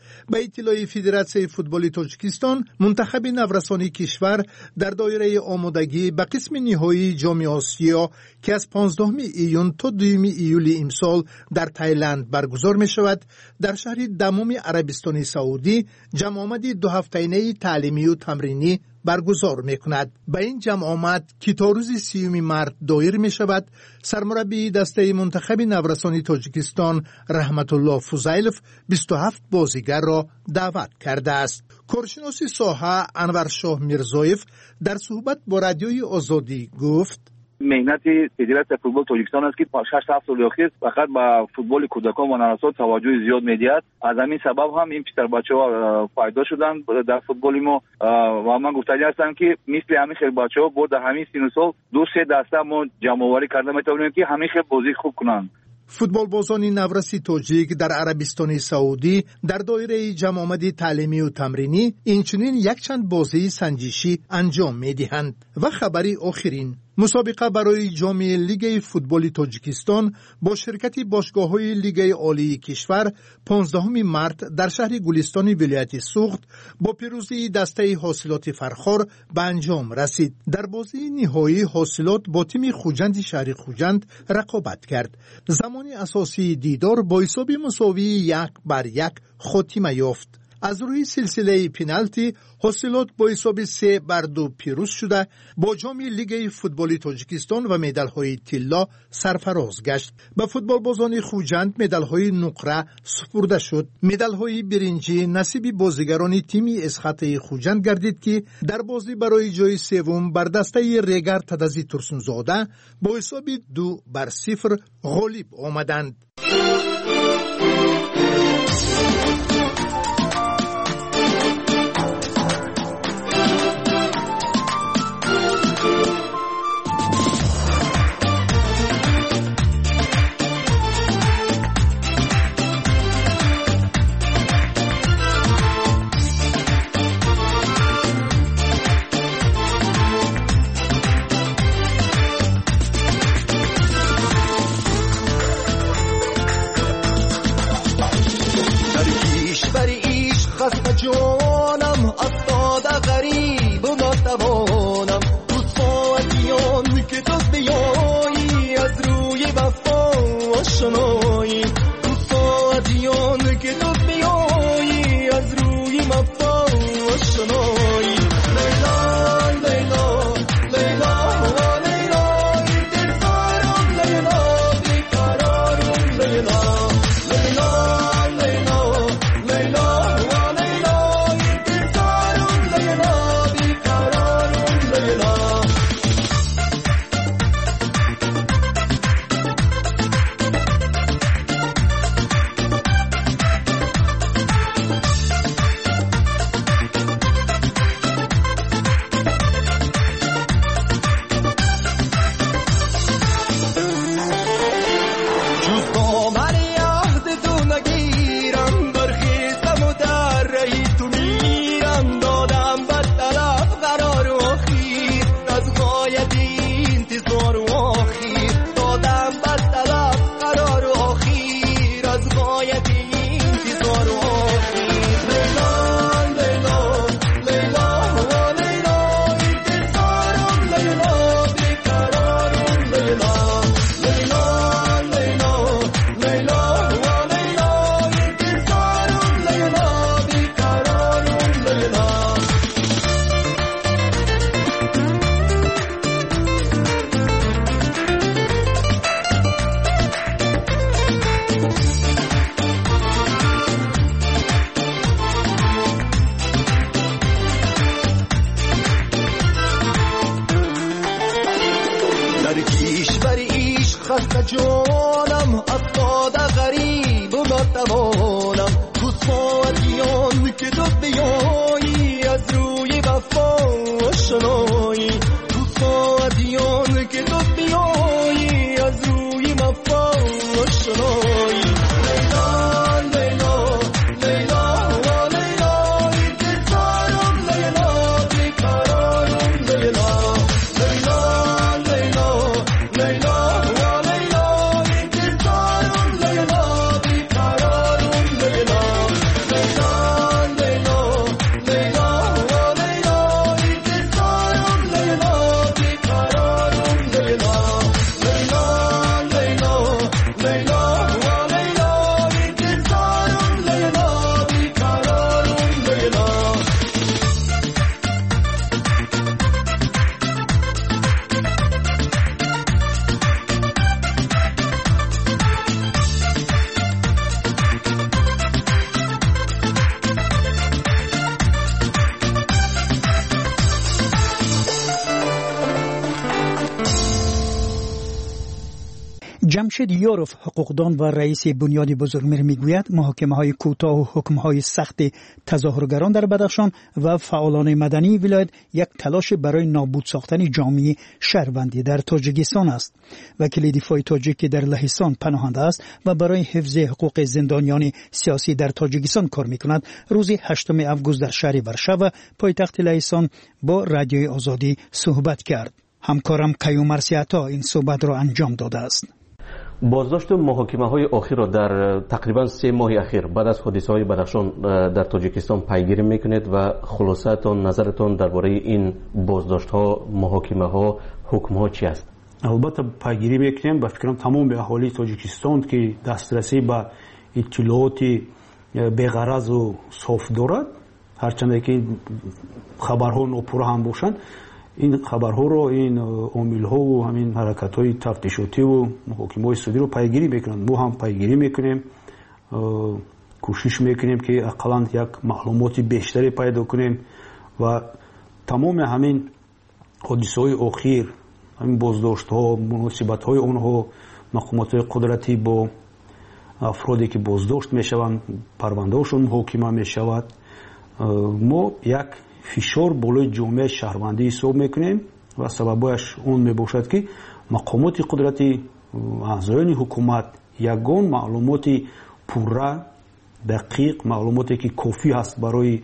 به اطلاع فدراسیون فوتبال تاجیکستان، منتخب نورسانی کشور در دایره آمادگی به قسم نهایی جام آسیا که از پانزدهم ایون تا دوم ایول امسال در تایلند برگزار می شود، در شهر دمام عربستان سعودی جمع آمد دو هفته‌ای تعلیمی و تمرینی برگزار می کند. به این جمع آمد که تا روز سیوم مارس دایر می شود، سرمربی دسته منتخب نورسانی تاجیکستان رحمت الله فوزیلف بیست و هفت بازیگر را دعوت کرده است. کارشناس ساحه انور شاه میرزایف در صحبت با رادیوی آزادی گفت: مهنت فدراسیون فوتبال تاجیکستان است که شش هفت سال اخیر فقط با فوتبال کودکان و نوسان توجه زیاد میدهد. از همین سبب هم این پسر بچه‌ها فایده شدن در فوتبال ما و من گفتنی هستم که مثل همین خیلی بچه‌ها بود در همین سن و سال دو سه دسته ما جمع آوری کرده میتونیم که همین خیلی بازی خوب کنند. فوتبال بازان نورسی تاجیک در عربستان سعودی در دایره جمع آمد تعلیمی و تمرینی اینچنین یک چند بازی سنجشی انجام میدهند. و خبری آخرین، مسابقه برای جام لیگ فوتبال تاجیکستان با شرکت باشگاه‌های لیگ عالی کشور پانزدهم مارس در شهر گلستان ولایت سوخت با پیروزی دسته حاصلات فرخار به انجام رسید. در بازی نهایی حاصلات با تیم خوجند شهر خوجند رقابت کرد. زمان اساسی دیدار با حساب مساوی یک بر یک خاتمه یافت. از روی سلسله پنالتی حاصلات با حساب سه بر دو پیروز شده با جام لیگ فوتبال تاجیکستان و مدال های طلا سرفراز گشت. به فوتبال بازان خوجند مدال های نقره سپرده شد. مدال های برنجی نصیب بازیگران تیم اسخط خوجند گردید که در بازی برای جای سوم بر دسته ریگر تدزی ترسونزاده با حساب دو بر صفر غالب آمدند. جانم افتاده غریب و ناتوانم تو ساعتیان که تو بیایی از روی وفا آشنایی تو ساعتیان که تو بیایی از روی وفا آشنایی لیلا لیلا لیلا و لیلا دلدارم لیلا بیقرارم لیلا لیلا لیلا لیلا جانم افتاده غریب و ناتوانم تو ساعتیان که تو بیایی از روی وفا آشنایی تو ساعتیان که تو بیایی از روی وفا آشنایی لیلا لیلا لیلا و لیلا دلدارم لیلا بیقرارم لیلا لیلا لیلا لیلا جمشید یاروف حقوقدان و رئیس بنیاد بزرگمیر میگوید محاکمه های کوتاه و حکم های سخت تظاهرگران در بدخشان و فعالان مدنی ولایت یک تلاش برای نابود ساختن جامعه شهروندی در تاجیکستان است. وکیل دفاع تاجیک در لهستان پناهنده است و برای حفظ حقوق زندانیان سیاسی در تاجیکستان کار میکند. روز هشتم آگوست در شهر ورشاو پایتخت لهستان با رادیوی آزادی صحبت کرد. همکارم کیوم مرسیعتا این صحبت را انجام داده است. بازداشت محاکمه های اخیر را در تقریبا سه ماه اخیر بعد از حادثه های بدخشان در تاجیکستان پیگیری میکنید و خلاصتون نظرتون درباره این بازداشت ها، محاکمه ها، حکم ها چی است؟ البته پیگیری میکنیم. با فکرم تمام به اهالی تاجیکستان که دسترسی به اطلاعات بی‌غرض و صاف دارد، هرچند که خبرها ناپورا هم باشند، این خبرها رو، این عامل‌ها و همین حرکت‌های تفتیشاتی و محاکمه‌های سودی رو پیگیری میکنن. ما هم پیگیری میکنیم، کوشش میکنیم که اقلاً یک معلومات بیشتری پیدا کنیم و تمام همین حادثه‌های اخیر، همین بازداشت‌ها، مناسبت‌های اونها، مقامات قدرتی با افرادی که بازداشت میشوند، پرونده‌هاشون محاکمه میشود، ما یک فشار بالای جامعه شهروندی حساب میکنیم و سببش اون میباشد که مقامات قدرتی، اعضایان حکومت یگان معلومات پورا، دقیق، معلوماتی که کافی هست برای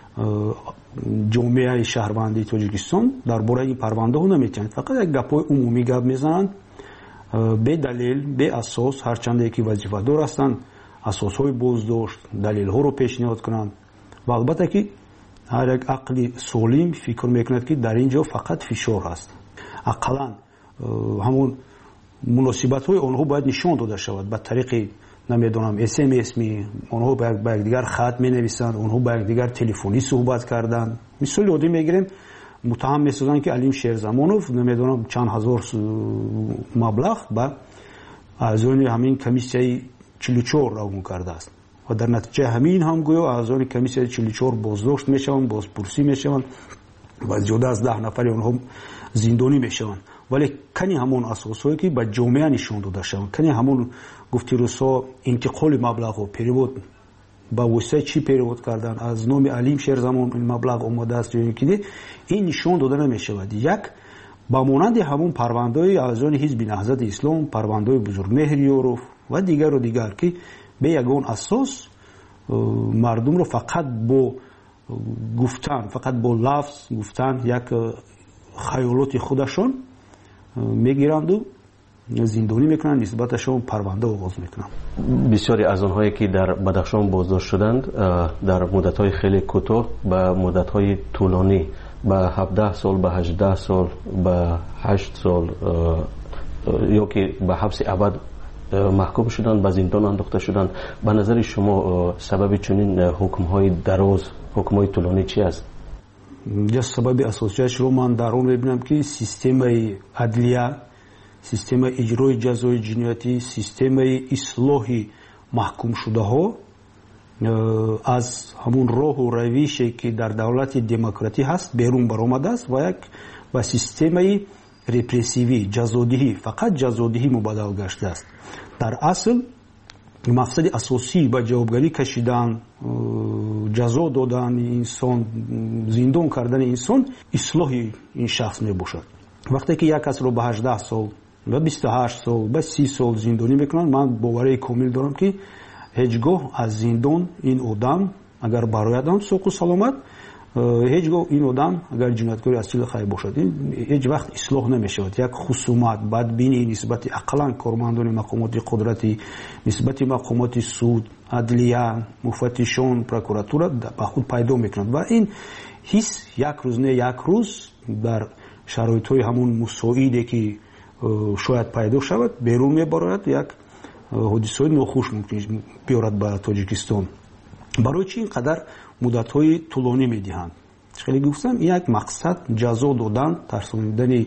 جامعه شهروندی تاجیکستان درباره این پرونده ها نمیتونند. فقط یک گپای عمومی گپ میزنند به دلیل، به اساس، هرچند که وظیفه دار هستند اساس های بازداشت، دلیل ها رو پیشنهاد کنند و البته که هر یک عقل سالم فکر میکند که در اینجا فقط فشار هست. اقلا همون مناسبت های آنها باید نشان داده شود به طریق نمیدونم اس ام اس می، آنها به یکدیگر خط می نویسند، آنها به یکدیگر تلفنی صحبت کردند. مثال یادی میگیریم متهم میسازن که علیم شیرزمانوف نمیدونم چند هزار مبلغ به اعضای همین کمیسیه چهل و چهار راگون کرده است و در نتیجه همین هم گویا اعضای کمیسیه چهل و چهار بازداشت میشوند، بازپرسی میشوند و زیاده از ده نفر اونها زندانی میشوند. ولی کنی همون اساسایی که به جامعه نشان داده شوند، کنی همون گفتی روسا انتقال مبلغ و پیرود با واسطه چی پیرود کردن، از نام علیم شیرزمان این مبلغ اومده است یا اینکه این نشان داده نمیشود. یک با مانند همون پرونده‌های اعضای حزب نهضت اسلام، پرونده‌های بزرگمهر یاروف و دیگر و دیگر که به یگان اساس مردم رو فقط با گفتن، فقط با لفظ گفتن یک خیالات خودشون میگیرند و زندانی میکنن، نسبتشون پرونده آغاز میکنن. بسیاری از آنهایی که در بدخشان بازداشت شدند در مدت‌های خیلی کوتاه به مدت‌های طولانی، به هفده سال، به هجده سال، به هشت سال یا که به حبس ابد محکوم شدند، به زندان انداخته شدند. به نظر شما سبب چنین حکم‌های دراز، حکم‌های طولانی چی است؟ یا سبب اساسیش رو من در اون می‌بینم که سیستم عدلیه، سیستم اجرای جزای جنایتی، سیستم اصلاح محکوم شده ها از همون راه و روشی که در دولت دموکراتی هست بیرون برآمده است و یک با سیستم رپرسیوی، جزادهی، فقط جزادهی مبادل گشته است. در اصل مقصد اساسی با جوابگری کشیدن، جزا دادن انسان، زندان کردن انسان، اصلاح این شخص می باشد. وقتی که یک کس رو به هجده سال، به بیست و هشت سال، به سی سال زندانی میکنن، من باوری کامل دارم که هیچگاه از زندان این آدم اگر برایدن سوق و سلامت، هیچگاه این آدم اگر جنایتکار اصیل خیر باشد هیچ وقت اصلاح نمیشود. یک خصومت، بدبینی نسبت اقلا کارمندان مقامات قدرتی، نسبت مقامات سود، عدلیه، مفتشان، پروکراتور به خود پیدا میکنند و این حس یک روز نه یک روز در شرایط‌های همون مساعده که شاید پیدا شود بیرون میبرد، یک حادثه ناخوش ممکن بیارد به تاجیکستان. برای چی اینقدر مدت‌های طولانی میدهند؟ خیلی گفتم یک مقصد جزا دادن، ترساندن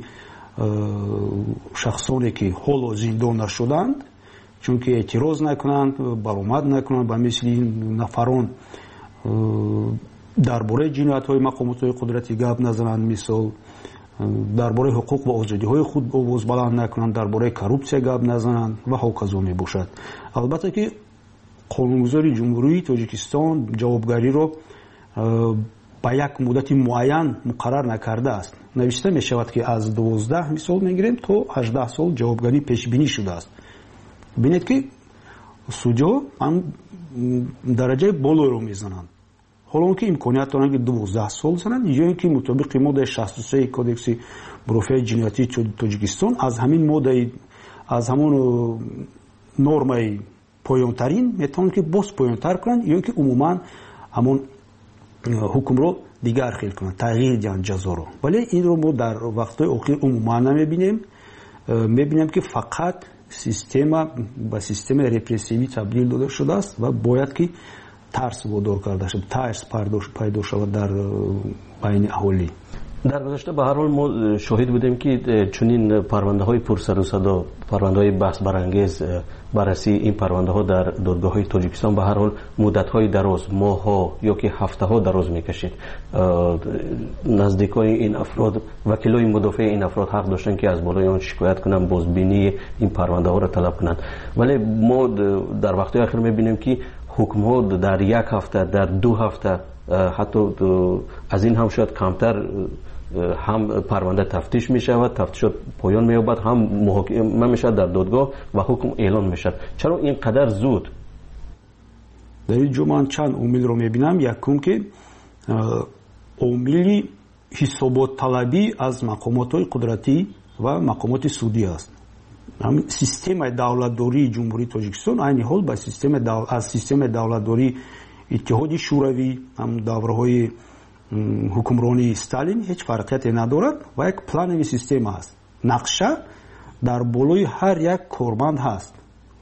شخصانی که حالا زندان نشدند چون که اعتراض نکنند، برآمد نکنند به مثل این نفران درباره جنایت‌های مقامات قدرتی گپ نزنند، مثال درباره حقوق و آزادی‌های خود آواز بلند نکنند، درباره کورپسیا گپ نزنند و هاکذا میباشد. البته که قانونگذاری جمهوری تاجیکستان جوابگاری رو با یک مدت معین مقرر نکرده است. نوشته می شود که از دوازده سال میگیریم تا هجده سال جوابگری پیش بینی شده است. ببینید که سوجا هم درجه بالایی رو میزنند. حالا که امکانیت دارند که دوازده سال زنند، یا اینکه مطابق ماده شصت و سه کودکس مروفه جنایتی تاجیکستان از همین ماده از همون نرم پایانترین میتونن که باز پایانتر کنند، یا اینکه عموما همون حکم رو دیگر خیل کنند، تغییر دهند جزا رو. ولی این رو ما در وقت‌های اخیر عموما نمیبینیم. میبینیم که فقط سیستم با سیستم رپرسیوی تبدیل داده شده است و باید که ترس وادار کرده شد، ترس پیدا شود در بین اهالی. در گذشته به هر حال ما شاهد بودیم که چنین پرونده های پرسر و صدا، پرونده های بحث برانگیز، بررسی این پرونده ها در دادگاه های تاجیکستان به هر حال مدت های دراز، ماه ها یا که هفته ها دراز میکشید. نزدیکای این افراد، وکیلای مدافع این افراد حق داشتن که از بالای آن شکایت کنن، بازبینی این پرونده ها را طلب کنند. ولی ما در وقت اخیر میبینیم که حکم ها در یک هفته، در دو هفته، حتی از این هم شاید کمتر هم پرونده تفتیش می شود، تفتیشات پایان می یابد، هم محاکمه می شود در دادگاه و حکم اعلان می شود. چرا اینقدر زود؟ در اینجا من چند عامل رو می بینم. یکم که عاملی حسابات طلبی از مقامات های قدرتی و مقامات سودی است. سیستم دولتداری جمهوری تاجیکستان عین حال با سیستم دول... از سیستم دولتداری اتحاد شوروی، هم دوره‌های حکمرانی استالین هیچ فرقیتی ندارد و یک پلان سیستم است. نقشه در بالای هر یک کارمند هست.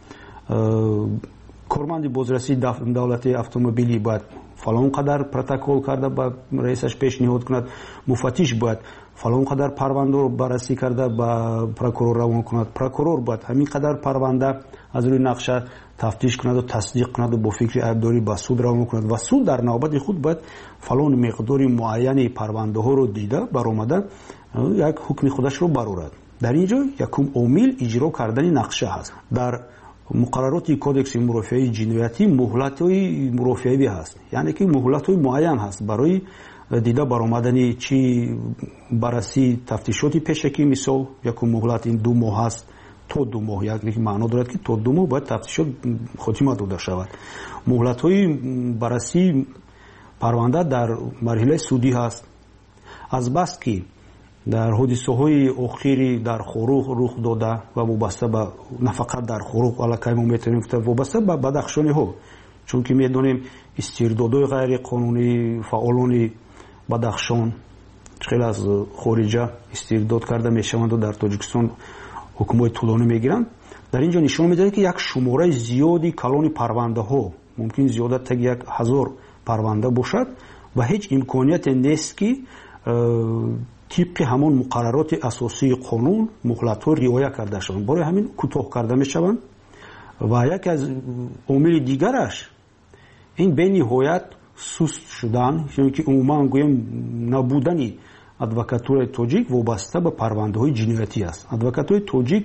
کارمند بازرسی دولت اتومبیلی باید فلان قدر پروتکل کرده با رئیسش پیشنهاد کند، مفتش باید فلان قدر پرونده رو بررسی کرده با پروکورور روان کند، پروکورور باید همین قدر پرونده از روی نقشه تفتیش کند و تصدیق کند و با فکر عیبداری با سود روان کند و سود در نوبت خود باید فلان مقداری معین پرونده ها رو دیده برآمده یک حکم خودش رو برآورد. در اینجا یکم عامل اجرا کردن نقشه هست. در مقررات کودکس مرافعه جنایتی مهلت‌های مرافعه‌ای هست، یعنی که مهلت‌های معین هست برای دیده برآمدن چی بررسی تفتیشاتی پیشکی. مثال یک مهلت این دو ماه هست تا دو ماه، یعنی معنا دارد که تا دو ماه باید تفتیشات خاتمه داده شود. مهلت‌های بررسی پرونده در مرحله سودی هست. از بس که در حادثه‌های اخیری در خروق رخ داده و وابسته به نه فقط در خروق علاقه ما میتونیم گفت وابسته به بدخشانی‌ها، چون که میدونیم استردادهای غیر قانونی فعالان بدخشان خیلی از خارجه استرداد کرده میشوند و در تاجیکستان حکومت طولانی میگیرند. در اینجا نشون میده که یک شماره زیادی کلان پرونده ها، ممکن زیادت تا یک هزار پرونده باشد و هیچ امکانیت نیست که طبق همون مقررات اساسی قانون مهلت ها رعایت کرده شوند. برای همین کوتاه کرده میشوند. و یک از عامل دیگرش این به نهایت سست شدن، یعنی که عموما گویم نبودن ادوکاتور تاجیک وابسته به پرونده های جنایتی است. ادوکاتور تاجیک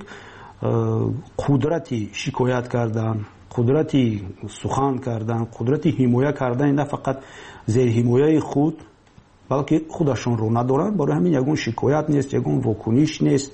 قدرتی شکایت کردن، قدرتی سخن کردن، قدرتی حمایت کردن نه فقط زیر حمایت خود بلکه خودشون رو ندارن. برای همین یگون شکایت نیست، یگون واکنش نیست.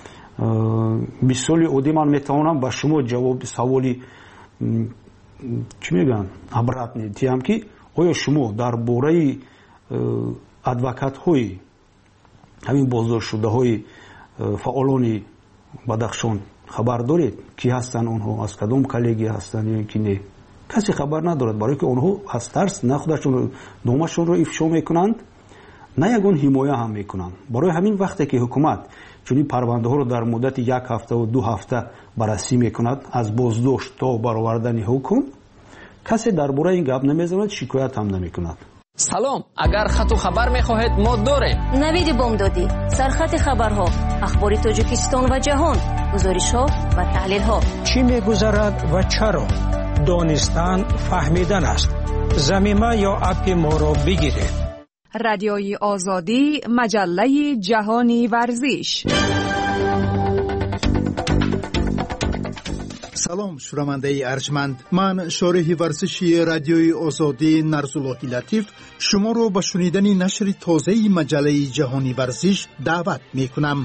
مثال عادی من میتونم با شما جواب سوالی چی میگن عبارت نیتیم که آیا شما در باره ادوکات های همین بازداشت شده های فعالان بدخشان خبر دارید؟ کی هستن اونها؟ از کدام کالگی هستن یا کی نه؟ کسی خبر ندارد، برای که اونها از ترس نه خودشون نامشون رو افشا میکنند نه یگون حمایت هم میکنند. برای همین وقتی که حکومت چون پرونده ها رو در مدت یک هفته و دو هفته بررسی میکند از بازداشت تا برآوردن حکم، کسی درباره این گپ نمیزند، شکایت هم نمیکند. سلام، اگر خط و خبر میخواهید ما داریم. نوید بامدادی، سرخط خبرها، اخبار تاجیکستان و جهان، گزارش‌ها و تحلیل‌ها. چی میگذرد و چرا؟ دانستن فهمیدن است. زمینه یا اپ ما را بگیرید. رادیوی آزادی، مجله جهانی ورزش. سلام شنونده ارجمند، من شارح ورزشی رادیوی آزادی نرزاللهی لطیف شما رو به شنیدن نشر تازه مجله جهانی ورزش دعوت می کنم.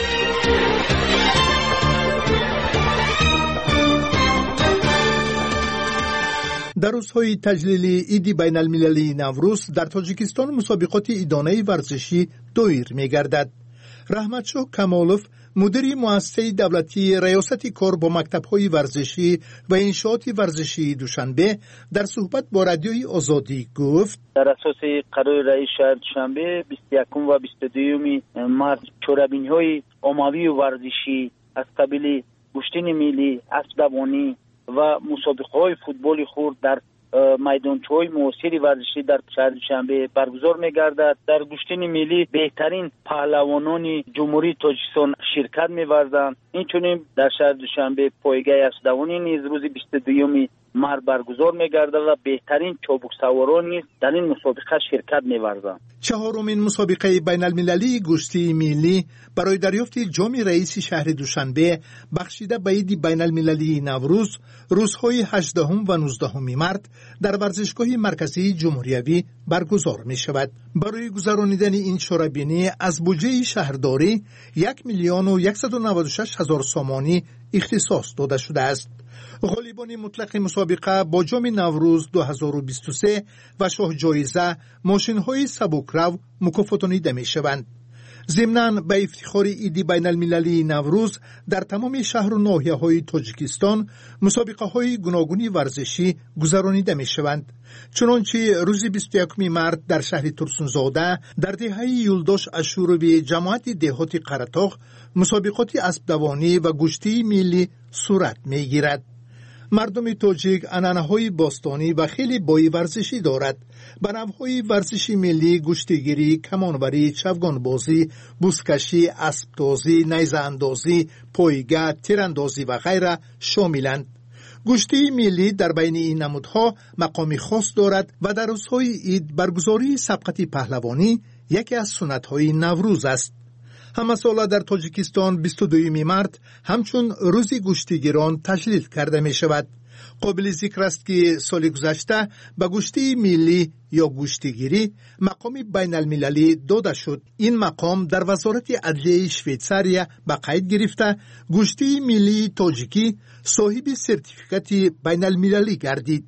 در روزهای تجلیل عید بین المللی نوروز در تاجیکستان مسابقات عیدانه ورزشی دویر می گردد. رحمتشاه کمالوف مدیر مؤسسه دولتی ریاست کار با مکتب‌های ورزشی و انشاءات ورزشی دوشنبه در صحبت با رادیوی آزادی گفت در اساس قرار رئیس شهر دوشنبه بیست و یکم و بیست و دوم مارس چورابین‌های عمومی ورزشی از قبیل گشتن ملی، اسب دوانی و مسابقه‌های فوتبال خرد در میدانچه‌های معاصر ورزشی در شهر دوشنبه برگزار می‌گردد. در گشتن ملی بهترین پهلوانان جمهوری تاجیکستان شرکت می‌ورزند. اینچنین در شهر دوشنبه پایگاه اسب‌دوانی نیز روز بیست و دوم مارس برگزار می‌گردد و بهترین چابک سواران نیز در این مسابقه شرکت می‌ورزند. چهارمین مسابقه بین المللی گشتی ملی برای دریافت جام رئیس شهر دوشنبه بخشیده به عید بین المللی نوروز روزهای هجدهم و نوزدهم مارس در ورزشگاه مرکزی جمهوریوی برگزار می شود. برای گذرانیدن این چورابینی از بودجه شهرداری یک میلیون و صد و نود و شش هزار سامانی اختصاص داده شده است. غالبان مطلق مسابقه با جام نوروز دو هزار و بیست و سه و شاه جایزه ماشین‌های سبکرو مکافاتانیده می شوند. ضمناً به افتخار عید بین المللی نوروز در تمام شهر و ناحیه‌های تاجیکستان مسابقه‌های گوناگون ورزشی گذرانیده می‌شوند. چنانچه روز بیست و یکم مارس در شهر ترسونزاده در دهه یولداش اشوروی جماعت دهات قره‌طاق مسابقات اسب‌دوانی و گشتی ملی صورت می‌گیرد. مردم تاجیک عنعنه‌های باستانی و خیلی بای ورزشی دارد. به نوع‌های ورزشی ملی گشتیگیری، کمانوری، چوگان بازی، بوسکشی، اسب‌تازی، نیزه اندازی، پایگاه، تیراندازی و غیره شاملند. گشتی ملی در بین این نمودها مقامی خاص دارد و در روزهای عید برگزاری سبقت پهلوانی یکی از سنت‌های نوروز است. همه ساله در تاجیکستان بیست و دوم مارس همچون روز گشتیگیران تجلیل کرده می شود. قابل ذکر است که سال گذشته به گشتی ملی یا گشتیگیری مقام بین المللی داده شد. این مقام در وزارت عدلیه شویتزاریا به قید گرفته گشتی ملی تاجیکی صاحب سرتیفیکات بین المللی گردید.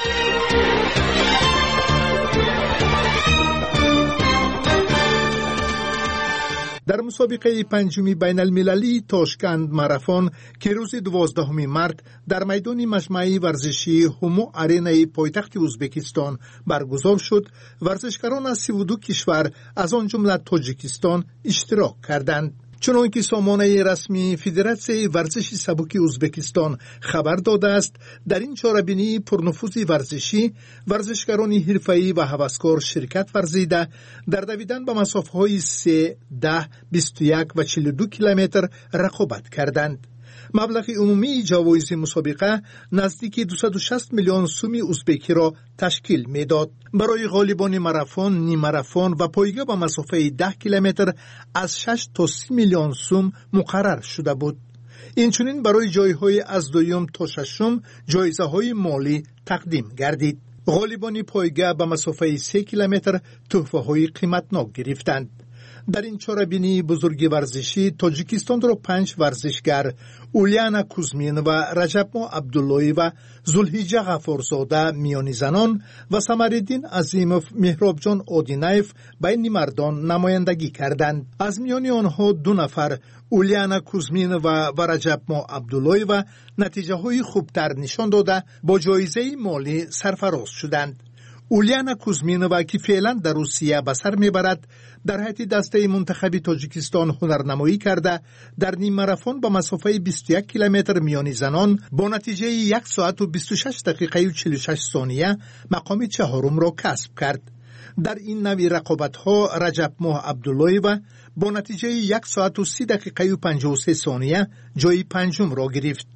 در مسابقه پنجمی بین المللی تاشکند ماراتون که روز دوازدهم مارس در میدان مجمع ورزشی همو آرینای پایتخت ازبکستان برگزار شد، ورزشکاران از سی و دو کشور از آن جمله تاجیکستان اشتراک کردند. چنانکه سامانه رسمی فدراسیون ورزش سبک ازبکستان خبر داده است، در این چهاربینی پرنفوذ ورزشی ورزشکاران حرفه‌ای و هوسکار شرکت ورزیده در دویدن به مسافه‌های سه، ده، بیست و یک و چهل و دو کیلومتر رقابت کردند. مبلغ عمومی جوایز مسابقه نزدیک دویست و شصت میلیون سوم ازبکی را تشکیل میداد. برای غالبان ماراتون، نیم ماراتون و پایگاه به مسافه ده کیلومتر از شش تا سی میلیون سوم مقرر شده بود. اینچنین برای جایهای از دوم تا ششم جایزه های مالی تقدیم گردید. غالبان پایگاه به مسافه سه کیلومتر تحفه های قیمتناک گرفتند. در این چهاربینی بزرگ ورزشی تاجیکستان را پنج ورزشگر اولیانا کوزمین و رجبما عبداللهی و زلحجه غفارزاده میانی زنان و سمرالدین عظیموف مهرابجان آدینایف بین مردان نمایندگی کردند. از میان آنها دو نفر اولیانا کوزمین و رجبما عبداللهی و نتیجه های خوبتر نشان داده با جایزه مالی سرفراز شدند. اولیانا کوزمینووا که فعلا در روسیه به سر میبرد در حیط دسته منتخب تاجیکستان هنرنمایی کرده در نیم ماراتون با مسافه بیست و یک کیلومتر میانی زنان با نتیجه یک ساعت و بیست و شش دقیقه و چهل و شش ثانیه مقام چهارم را کسب کرد. در این نوع رقابت‌ها رجبما عبداللهیووا با نتیجه یک ساعت و سی دقیقه و پنجاه و سه ثانیه جای پنجم را گرفت.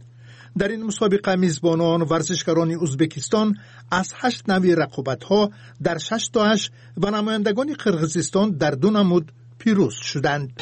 در این مسابقه میزبانان ورزشکاران ازبکستان از هشت نوع رقابت‌ها در شش تا هشت و نمایندگان قرقیزستان در دو نمود پیروز شدند.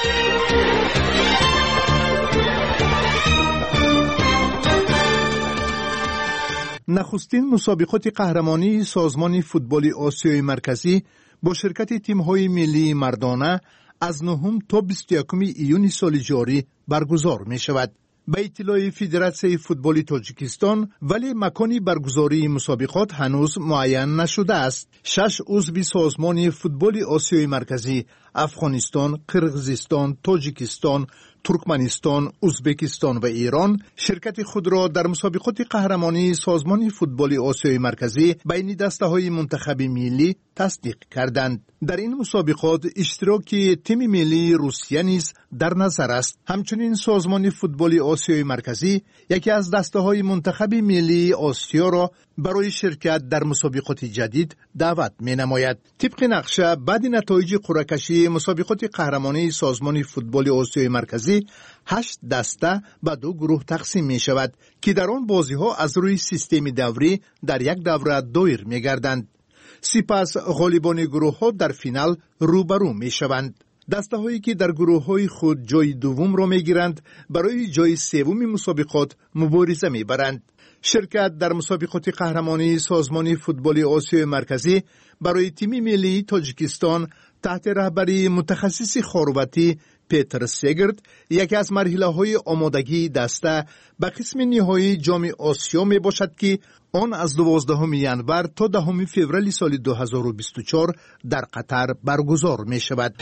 نخستین مسابقات قهرمانی سازمان فوتبال آسیای مرکزی با شرکت تیم‌های ملی مردانه از نهم تا بیست و یکم ایون سال جاری برگزار می شود. به اطلاع فدراسیون فوتبال تاجیکستان ولی مکانی برگزاری مسابقات هنوز معین نشده است. شش عضو سازمان فوتبال آسیای مرکزی افغانستان، قرقیزستان، تاجیکستان، ترکمنستان، ازبکستان و ایران شرکت خود را در مسابقات قهرمانی سازمان فوتبال آسیای مرکزی بین دسته‌های منتخب ملی تصدیق کردند. در این مسابقات اشتراک تیم ملی روسیه نیز در نظر است. همچنین سازمان فوتبال آسیای مرکزی یکی از دسته‌های منتخب ملی آسیا را برای شرکت در مسابقات جدید دعوت می‌نماید. طبق نقشه بعد نتایج قرعه کشی مسابقات قهرمانی سازمان فوتبال آسیای مرکزی هشت دسته به دو گروه تقسیم می شود که در آن بازی ها از روی سیستم دوری در یک دوره دایر می گردند. سپس غالبان گروه ها در فینال روبرو می شوند. دسته هایی که در گروه های خود جای دوم را می گیرند برای جای سوم مسابقات مبارزه می برند. شرکت در مسابقات قهرمانی سازمان فوتبال آسیای مرکزی برای تیم ملی تاجیکستان تحت رهبری متخصص خارواتی پیتر سگرد یکی از مرحله‌های آمادگی دسته به قسم نهایی جام آسیا می باشد که آن از دوازدهم ژانویه تا دهم فوریه سال دو هزار و بیست و چهار در قطر برگزار می شود.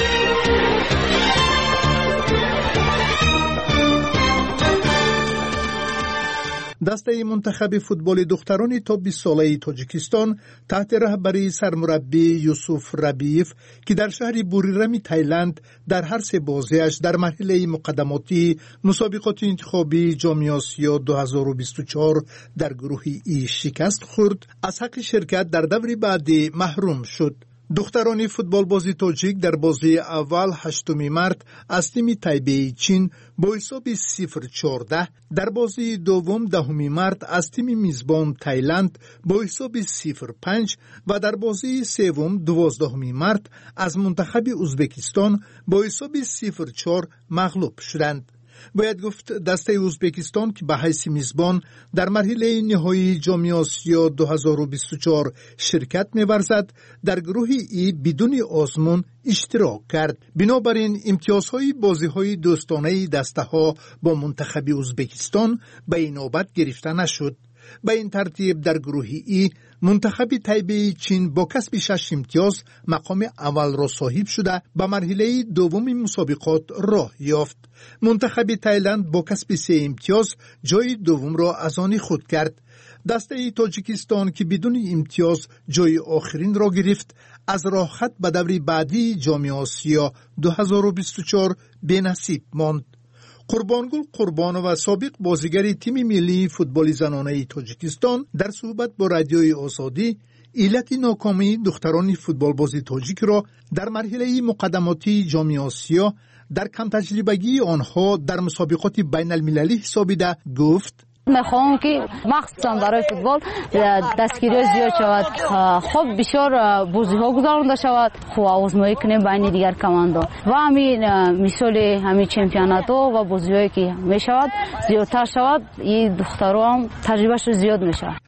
دسته منتخب فوتبال دختران تا بیست ساله تاجیکستان تحت رهبری سرمربی یوسف ربیف که در شهر بوریرم تایلند در هر سه بازیش در مرحله مقدماتی مسابقات انتخابی جام آسیا دو هزار و بیست و چهار در گروه ای شکست خورد، از حق شرکت در دور بعدی محروم شد. دختران فوتبال بازی تاجیک در بازی اول هشتم مارس از تیم تایبه چین با حساب صفر چهارده، در بازی دوم دهم مارس از تیم میزبان تایلند با حساب صفر پنج و در بازی سوم دوازدهم مارس از منتخب ازبکستان با حساب صفر چهار مغلوب شدند. باید گفت دسته ازبکستان که به حیث میزبان در مرحله نهایی جام آسیا دو هزار و بیست و چهار شرکت می‌ورزد در گروه ای بدون آزمون اشتراک کرد. بنابراین امتیازهای بازی‌های دوستانه دسته‌ها با منتخب ازبکستان به این نوبت گرفته نشد. به این ترتیب در گروه ای منتخب تایبه چین با کسب شش امتیاز مقام اول را صاحب شده به مرحله دوم مسابقات راه یافت. منتخب تایلند با کسب سه امتیاز جای دوم را از آن خود کرد. دسته تاجیکستان که بدون امتیاز جای آخرین را گرفت از راه خط به دور بعدی جام آسیا دو هزار و بیست و چهار به نصیب ماند. قربانگل قربانو و سابق بازیگر تیم ملی فوتبال زنانه تاجیکستان در صحبت با رادیوی آزادی علت ناکامی دختران فوتبال بازی تاجیک را در مرحله مقدماتی جام آسیا در کم تجربگی آنها در مسابقات بین المللی حسابیده گفت: میخوام که مخصوصا برای فوتبال دستگیری زیاد شود، خب بسیار بازی ها گذرانده شود، خب آزمایی کنیم بین دیگر کماندان و همین مثال همین چمپیونات ها و بازی هایی که میشود زیادتر شود، این دخترها هم تجربهش زیاد میشود.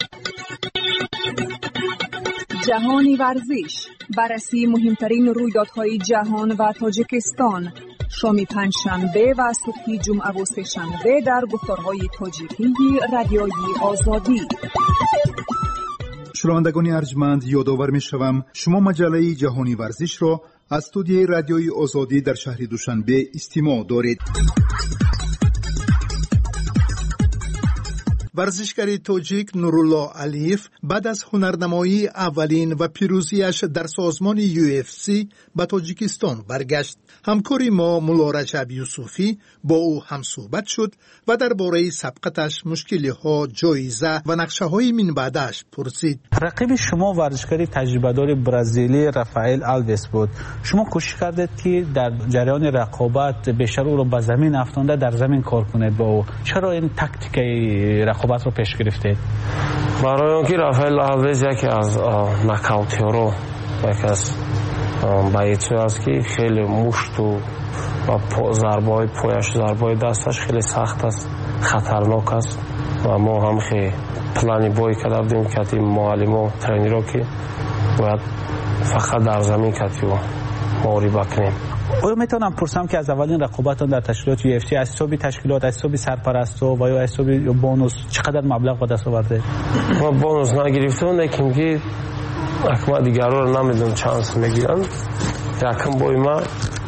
جهانی ورزش، بررسی مهمترین رویدادهای جهان و تاجیکستان، شامی پنجشنبه و صبح جمعه و سه‌شنبه در گفتارهای تاجیکی رادیوی آزادی. شنوندگان ارجمند، یادآور می‌شوم شما مجله جهانی ورزش را از استودیوی رادیوی آزادی در شهر دوشنبه استماع دارید. ورزشکار تاجیک نورالله علیف بعد از هنرنمایی اولین و پیروزیش در سازمان یو اف سی به تاجیکستان برگشت. همکاری ما مولا رجب یوسفی با او هم صحبت شد و درباره سبقتش، مشکل‌ها، جایزه و نقشه‌های من بعدش پرسید. رقیب شما ورزشکار تجربه‌دار برزیلی رافائل آلویس بود. شما کوشش کردید که در جریان رقابت بیشتر او را به زمین افکنده، در زمین کار کنید با او. چرا این تاکتیک رقابت رو پیش گرفتید؟ برای اینکه رافائل آلویس یکی از ناکاوتی‌ها، یکی از بایچه است که خیلی مشت و ضربه‌های پایش، ضربه‌های دستش خیلی سخت است، خطرناک است و ما هم خیلی پلانی بای کرده بودیم که معلم و ترینرها که باید فقط در زمین کتی و محاربه کنیم. آیا میتونم پرسم که از اولین رقابتان در تشکیلات یو اف سی از حساب تشکیلات، از حساب سرپرستو و یا از حساب بونوس چقدر مبلغ به دست آورده؟ ما بونوس نگرفتم، لیکن که اکما دیگرها رو نمیدونم چانس میگیرن. یکم بای ما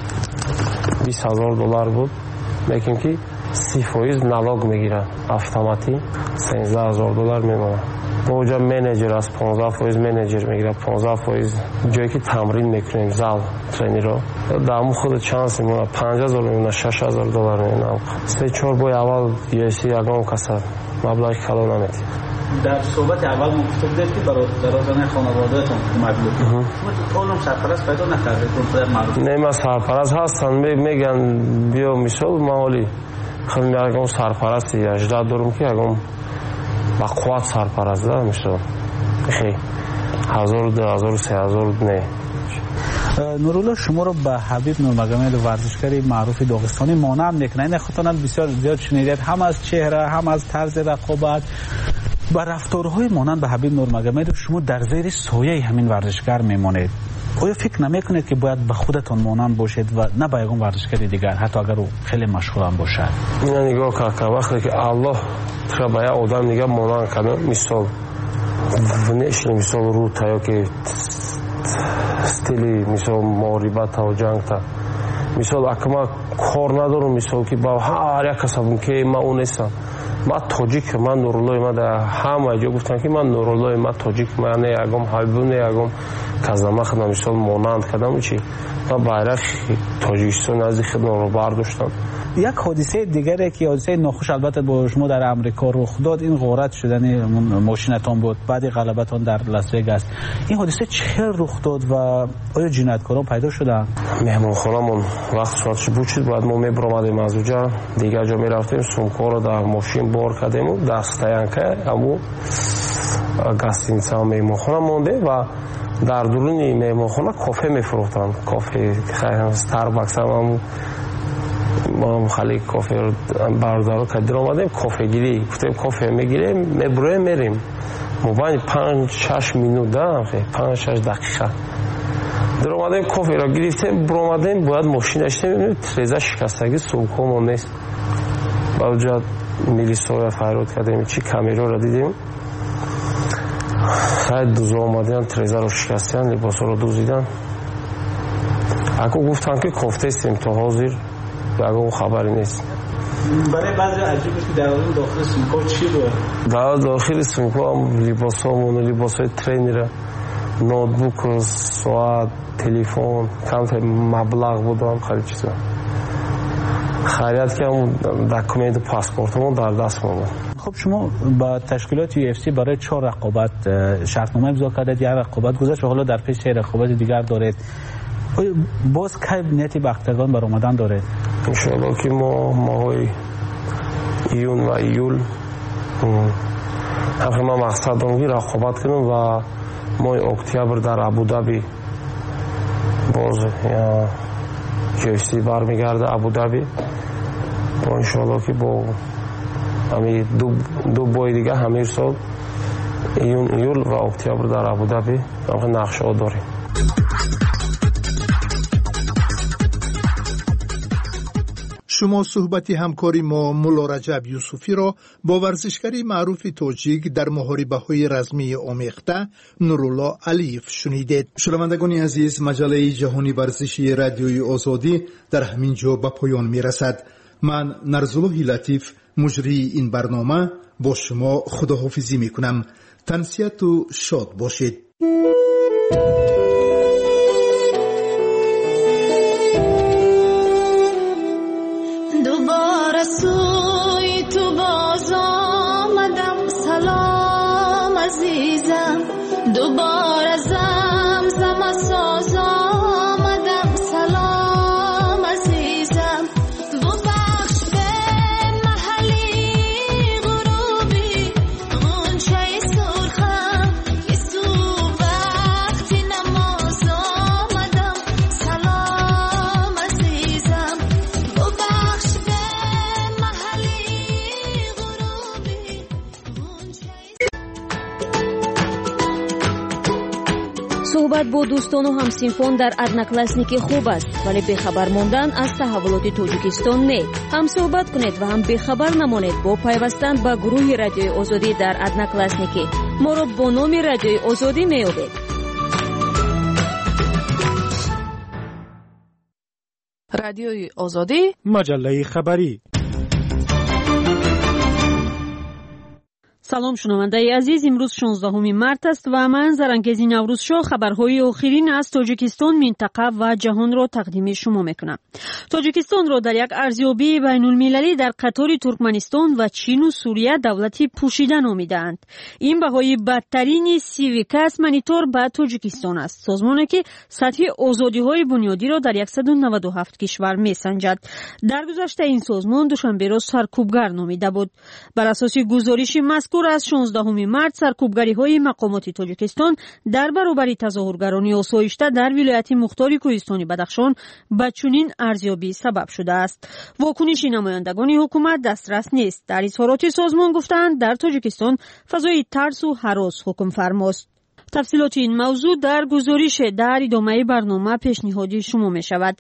بیست هزار دلار بود، لیکن که سی فایز نالوگ میگیرن اتوماتیک سیزده هزار دلار میمونه. با اونجا منیجر از پانزده فایز منیجر میگیره، پانزده فایز جایی که تمرین میکنیم زال ترینرها دامو خود چانس میمونه، پنج هزار میمونه، شش هزار دلار میمونه. سه چهار بای اول یو اف سی یگان کسر مبلغ کلو نمیدی. در صحبت اول مقصود دید که برای درازانه خانوادهتون کمک بکنید. شما اونم سرپرست پیدا نکردید؟ نه ما سرپرست هستن میگن بیا مثال مالی خیلی میگم سرپرستی اجدا دارم که اگم با قوت سرپرست دارم میشه خیلی هزار دو هزار سه هزار نه. نورالله شما رو به حبیب نورمگامد ورزشکار معروف داغستانی مانع میکنه. این خاطرات بسیار زیاد شنیدید، هم از چهره هم از طرز رقابت با رفتارهای مانند به حبیب نورمگامد شما در زیر سایه همین ورزشکار میمونید. آیا فکر نمیکنید که باید به خودتون مانند باشید و نه به یگان ورزشکار دیگر حتی اگر او خیلی مشهور هم باشد؟ من نگاه که وقتی که الله ترا به آدم نگاه مانند کنه، مثال نشین مثال رو تا که استیلی مثال محاربت و جنگ تا مثال اکما کار ندارم، مثال که با هر یک کسبم که من اون نیستم. ما تاجیک، من نورالله، ما در همه جا گفتن که من نورالله، ما تاجیک، من نه یگم حبیب نه یگم کازما خدام مثال مانند کدام چی ما bayrak تاجیکستان از خدمت رو برداشتم. یک حادثه دیگری که حادثه ناخوش البته با شما در امریکا رخ داد، این غارت شدن ماشینتون بود بعد غلبتون در لاس وگاس. این حادثه چه رخ داد و آیا جنایتکاران پیدا شدن؟ مهمانخانه‌مون وقت ساعتش بود شد، بعد ما میبرامدیم از اونجا دیگه جا میرفتیم، سومکا رو در ماشین بار کردیم و دستاینکه امو گاستینسا مهمانخانه مونده و در درون مهمانخانه کافه میفروختن، کافه استارباکس هم ما خالی کافه رو بردار کردیم آمدیم کافه گیری، گفتیم کافه میگیریم میبریم میریم موبایل پنج شش مینوت دارم، پنج شش دقیقه در آمدیم کافه را گرفتیم برآمدیم باید ماشین داشتیم تریزه شکستگی سومکمون نیست. با اونجا میلیسا فریاد کردیم چی کامیرا را دیدیم، ساید دوزا آمدن تریزه رو شکستن، لباس رو دوزیدن. اگه گفتن که کافته استیم تا حاضر اگه خبری نیست. برای بعضی عجیب است که در داخل سومکا چی بود؟ در داخل سومکا هم لباس همون، لباس های ترینر، نوتبوک، ساعت، تلفن، کم مبلغ بود و هم خیلی چیزا. خرید که هم دکومنت و پاسپورتمون در دست ما بود. خب شما با تشکیلات یو اف سی برای چهار رقابت شرطنامه امضا کردید، یک رقابت گذشت و حالا در پیش سه رقابت دیگر دارید. باز کی نیتی به اخترگان بر آمدن داره؟ انشاءالله که ما ماهای ایون و ایول همه ما مقصد دارم که رقابت کنیم و ماه اکتبر در ابودابی باز یو اف سی برمیگرده ابودابی و انشاءالله که با همین دو دو بای دیگه همین سال ایون ایول و اکتبر در ابودابی همه نقشه ها داریم. شما صحبتی همکاری ما مولا رجب یوسفی را با ورزشکاری معروف تاجیک در محاربه‌های رزمی آمیخته نورالله علیف شنیدید. شنوندگان عزیز، مجله جهانی ورزشی رادیوی آزادی در همین جا به پایان میرسد. من نرزالله لطیف مجری این برنامه با شما خداحافظی میکنم. تنسیت و شاد باشید. دوباره سوی تو باز آمدم، سلام عزیزم. دوباره زمزم ساز آمدم، سلام عزیزم. ببخش به محلی غروبی غنچه سرخم، یه سو وقتی نماز آمدم، سلام عزیزم. ببخش به محلی غروبی غنچه. صحبت با دوستان و همسینفون در ادناکلاسنیکی خوب است، ولی بخبر ماندن از تحولات تاجیکستان نه. هم صحبت کنید و هم بخبر نمانید با پیوستن به گروه رادیوی آزادی در ادناکلاسنیکی. ما را با نام رادیوی آزادی میابید. رادیوی آزادی، مجله خبری. سلام شنونده عزیز، امروز شانزدهم مارس است و من زرانگیزی نوروزشو خبرهای آخرین از تاجیکستان، منطقه و جهان را تقدیم شما میکنم. تاجیکستان را در یک ارزیابی بین المللی در قطار ترکمنستان و چین و سوریه دولتی پوشیده نامیدند. این بهای بدترین سیویکاس مانیتور به تاجیکستان است، سازمانی که سطح آزادی های بنیادی را در صد و نود و هفت کشور میسنجد. در گذشته این سازمان دوشنبه را سرکوبگر نامیده بود. بر اساس گزارش مذکور از شانزدهم مارس سرکوبگری های مقامات تاجیکستان در برابر تظاهرگران آسایشته در ولایت مختار کوهستانی بدخشان به چنین ارزیابی سبب شده است. واکنش نمایندگان حکومت دسترس نیست. در اظهارات سازمان گفتند در تاجیکستان فضای ترس و هراس حکم فرماست. تفصیلات این موضوع در گزارش در ادامه برنامه پیشنهادی شما می شود.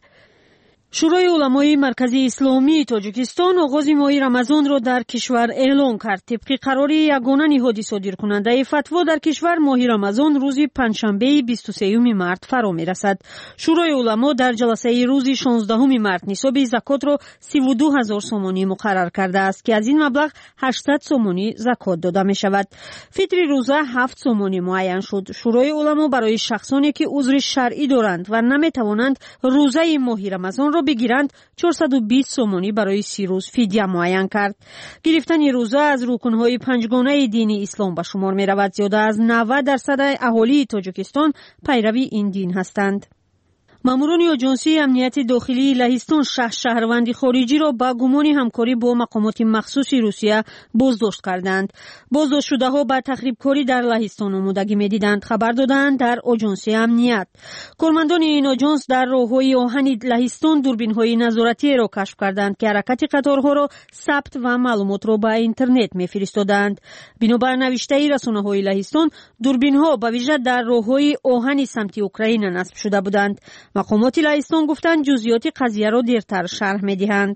شورای علمای مرکزی اسلامی تاجیکستان آغاز ماه رمضان را در کشور اعلام کرد. طبق قرار یگانه نهاد صادرکننده فتوا در کشور ماه رمضان روز پنجشنبه بیست و سوم مارس فرا می‌رسد. شورای علما در جلسه روز شانزدهم مارس نصاب زکات را سی و دو هزار سومانی مقرر کرده است که از این مبلغ هشتصد سومانی زکات داده می شود. فطر روزه هفت سومانی معین شد. شورای علما برای شخصانی که عذر شرعی دارند و نمی‌توانند روزه ماه رمضان را بگیرند چهارصد و بیست سومانی برای سی روز فدیه معین کرد. گرفتن روزه از رکنهای پنجگانه دین اسلام به شمار می رود. زیاده از نود درصد اهالی تاجیکستان پیروی این دین هستند. ماموران آژانسی امنیت داخلی لهستان شش شهروند خارجی را با گمان همکاری با مقامات مخصوص روسیه بازداشت کردند. بازداشت شده ها با تخریبکاری در لهستان آمادگی می‌دیدند. خبر دادند در آژانسی امنیت. کارمندان این آژانس در راه‌های آهن لهستان دوربین‌های نظارتی را کشف کردند که حرکت قطارها را ثبت و معلومات را به اینترنت می‌فرستادند. بنابر نوشته رسانه‌های لهستان، دوربین‌ها به ویژه در راه‌های آهن سمت اوکراین نصب شده بودند. مقامات لهستان گفتند جزئیات قضیه را دیرتر شرح می‌دهند.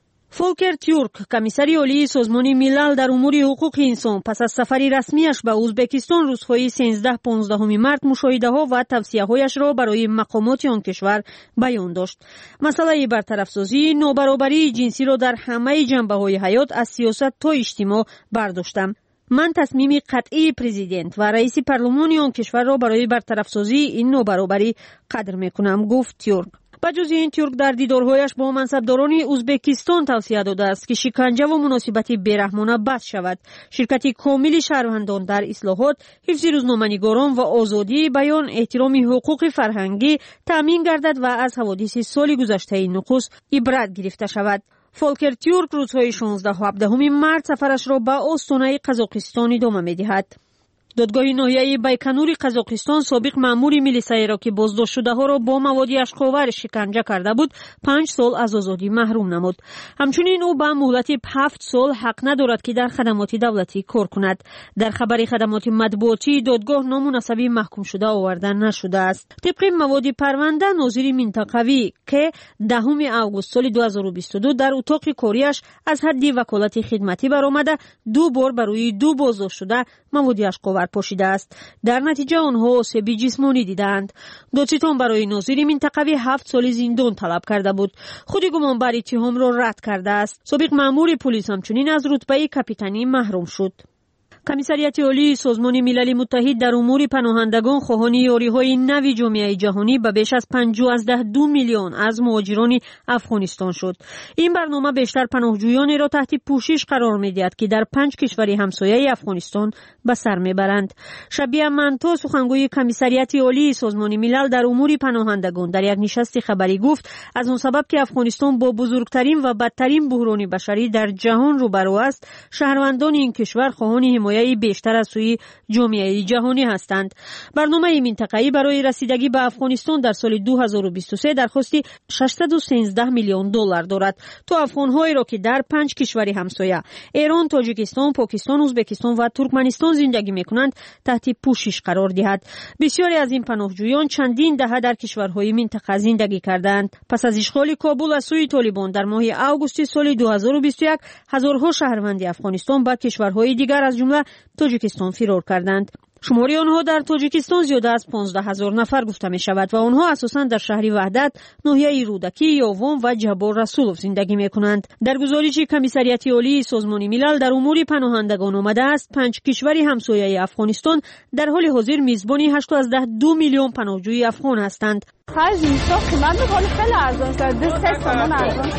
فولکر تیورک، کمیسر عالی سازمان ملل در امور حقوق انسان، پس از سفری رسمیش به ازبکستان روزهای سیزده پانزده مارس مشاهده‌ها و توصیه‌هایش را برای مقامات آن کشور بیان داشت. مسئله برطرف‌سازی نابرابری جنسی را در همه جنبه‌های حیات از سیاست تا اجتماع برداشتم. من تصمیم قطعی پرزیدنت و رئیس پارلمان آن کشور را برای برطرف‌سازی این نابرابری قدر می‌کنم، گفت تیورک. بجز این، تیورک در دیدارهایش با منصبداران ازبکستان توصیه داده است که شکنجه و مناسبت بیرحمانه بس شود. شرکت کامل شهروندان در اصلاحات، حفظ روزنامه‌نگاران و آزادی بیان، احترام حقوق فرهنگی تامین گردد و از حوادث سال گذشته نخست عبرت گرفته شود. فولکر تیورک روزهای شانزده و هفده مارس سفرش را به آستانه قزاقستان ادامه می‌دهد. دادگاه ناحیه بیکنور قزاقستان سابق مأمور میلیسای را که بازداشت شده ها را با مواد اشک‌آور شکنجه کرده بود پنج سال از آزادی محروم نمود. همچنین او به مهلت هفت سال حق ندارد که در خدمات دولتی کار کند. در خبر خدمات مطبوعاتی دادگاه نامناسبی محکوم شده آورده نشده است. طبق مواد پرونده، ناظر منطقوی که دهم آگوست سال دو هزار و بیست و دو در اتاق کاریش از حد وکالت خدمتی برآمده دو بار برای دو بازداشت شده مواد اشک‌آور کلاور پوشیده است. در نتیجه آنها آسیب جسمانی دیدند. دادستان برای ناظر منطقوی هفت سال زندان طلب کرده بود. خود گمانبر اتهام را رد کرده است. سابق مأمور پلیس همچنین از رتبه کاپیتانی محروم شد. کمیسریت عالی سازمان ملل متحد در امور پناهندگان خواهان یاری‌های نوی جامعه جهانی به بیش از پنجاه از دو میلیون از مهاجران افغانستان شد. این برنامه بیشتر پناهجویانی را تحت پوشش قرار می‌دهد که در پنج کشور همسایه افغانستان به سر میبرند. شبیه منتو سخنگوی کمیسریت عالی سازمان ملل در امور پناهندگان در یک نشست خبری گفت از آن سبب که افغانستان با بزرگترین و بدترین بحران بشری در جهان روبرو است، شهروندان این کشور خواهان حمایت بیشتر از سوی جامعه جهانی هستند. برنامه منطقه‌ای برای رسیدگی به افغانستان در سال دو هزار و بیست و سه درخواست ششصد و سیزده میلیون دلار دارد تا افغان‌هایی را که در پنج کشور همسایه ایران، تاجیکستان، پاکستان، ازبکستان و ترکمنستان زندگی می‌کنند تحت پوشش قرار دهد. بسیاری از این پناهجویان چندین دهه در کشورهای منطقه زندگی کردند. پس از اشغال کابل از سوی طالبان در ماه آگوست سال دو هزار و بیست و یک هزارها شهروند افغانستان به کشورهای دیگر از جمله تاجیکستان فرار کردند. شماری آنها در تاجیکستان زیاده از پانزده هزار نفر گفته می شود و آنها اساساً در شهر وحدت، ناحیه رودکی، یاوان و جبار رسولوف زندگی می کنند. در گزارش کمیسریت عالی سازمان ملل در امور پناهندگان آمده است پنج کشور همسایه افغانستان در حال حاضر میزبان هشت از دو میلیون پناهجوی افغان هستند. خرج میساخت قیمت می‌کنه خیلی ارزان شد. دو سه سامان ارزان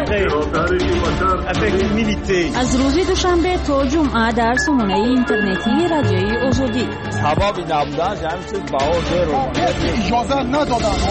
شد. از روز دوشنبه تا جمعه در سامانه اینترنتی رادیوی آزادی. سبب نبودن جمع شد بها اجازه ندادن.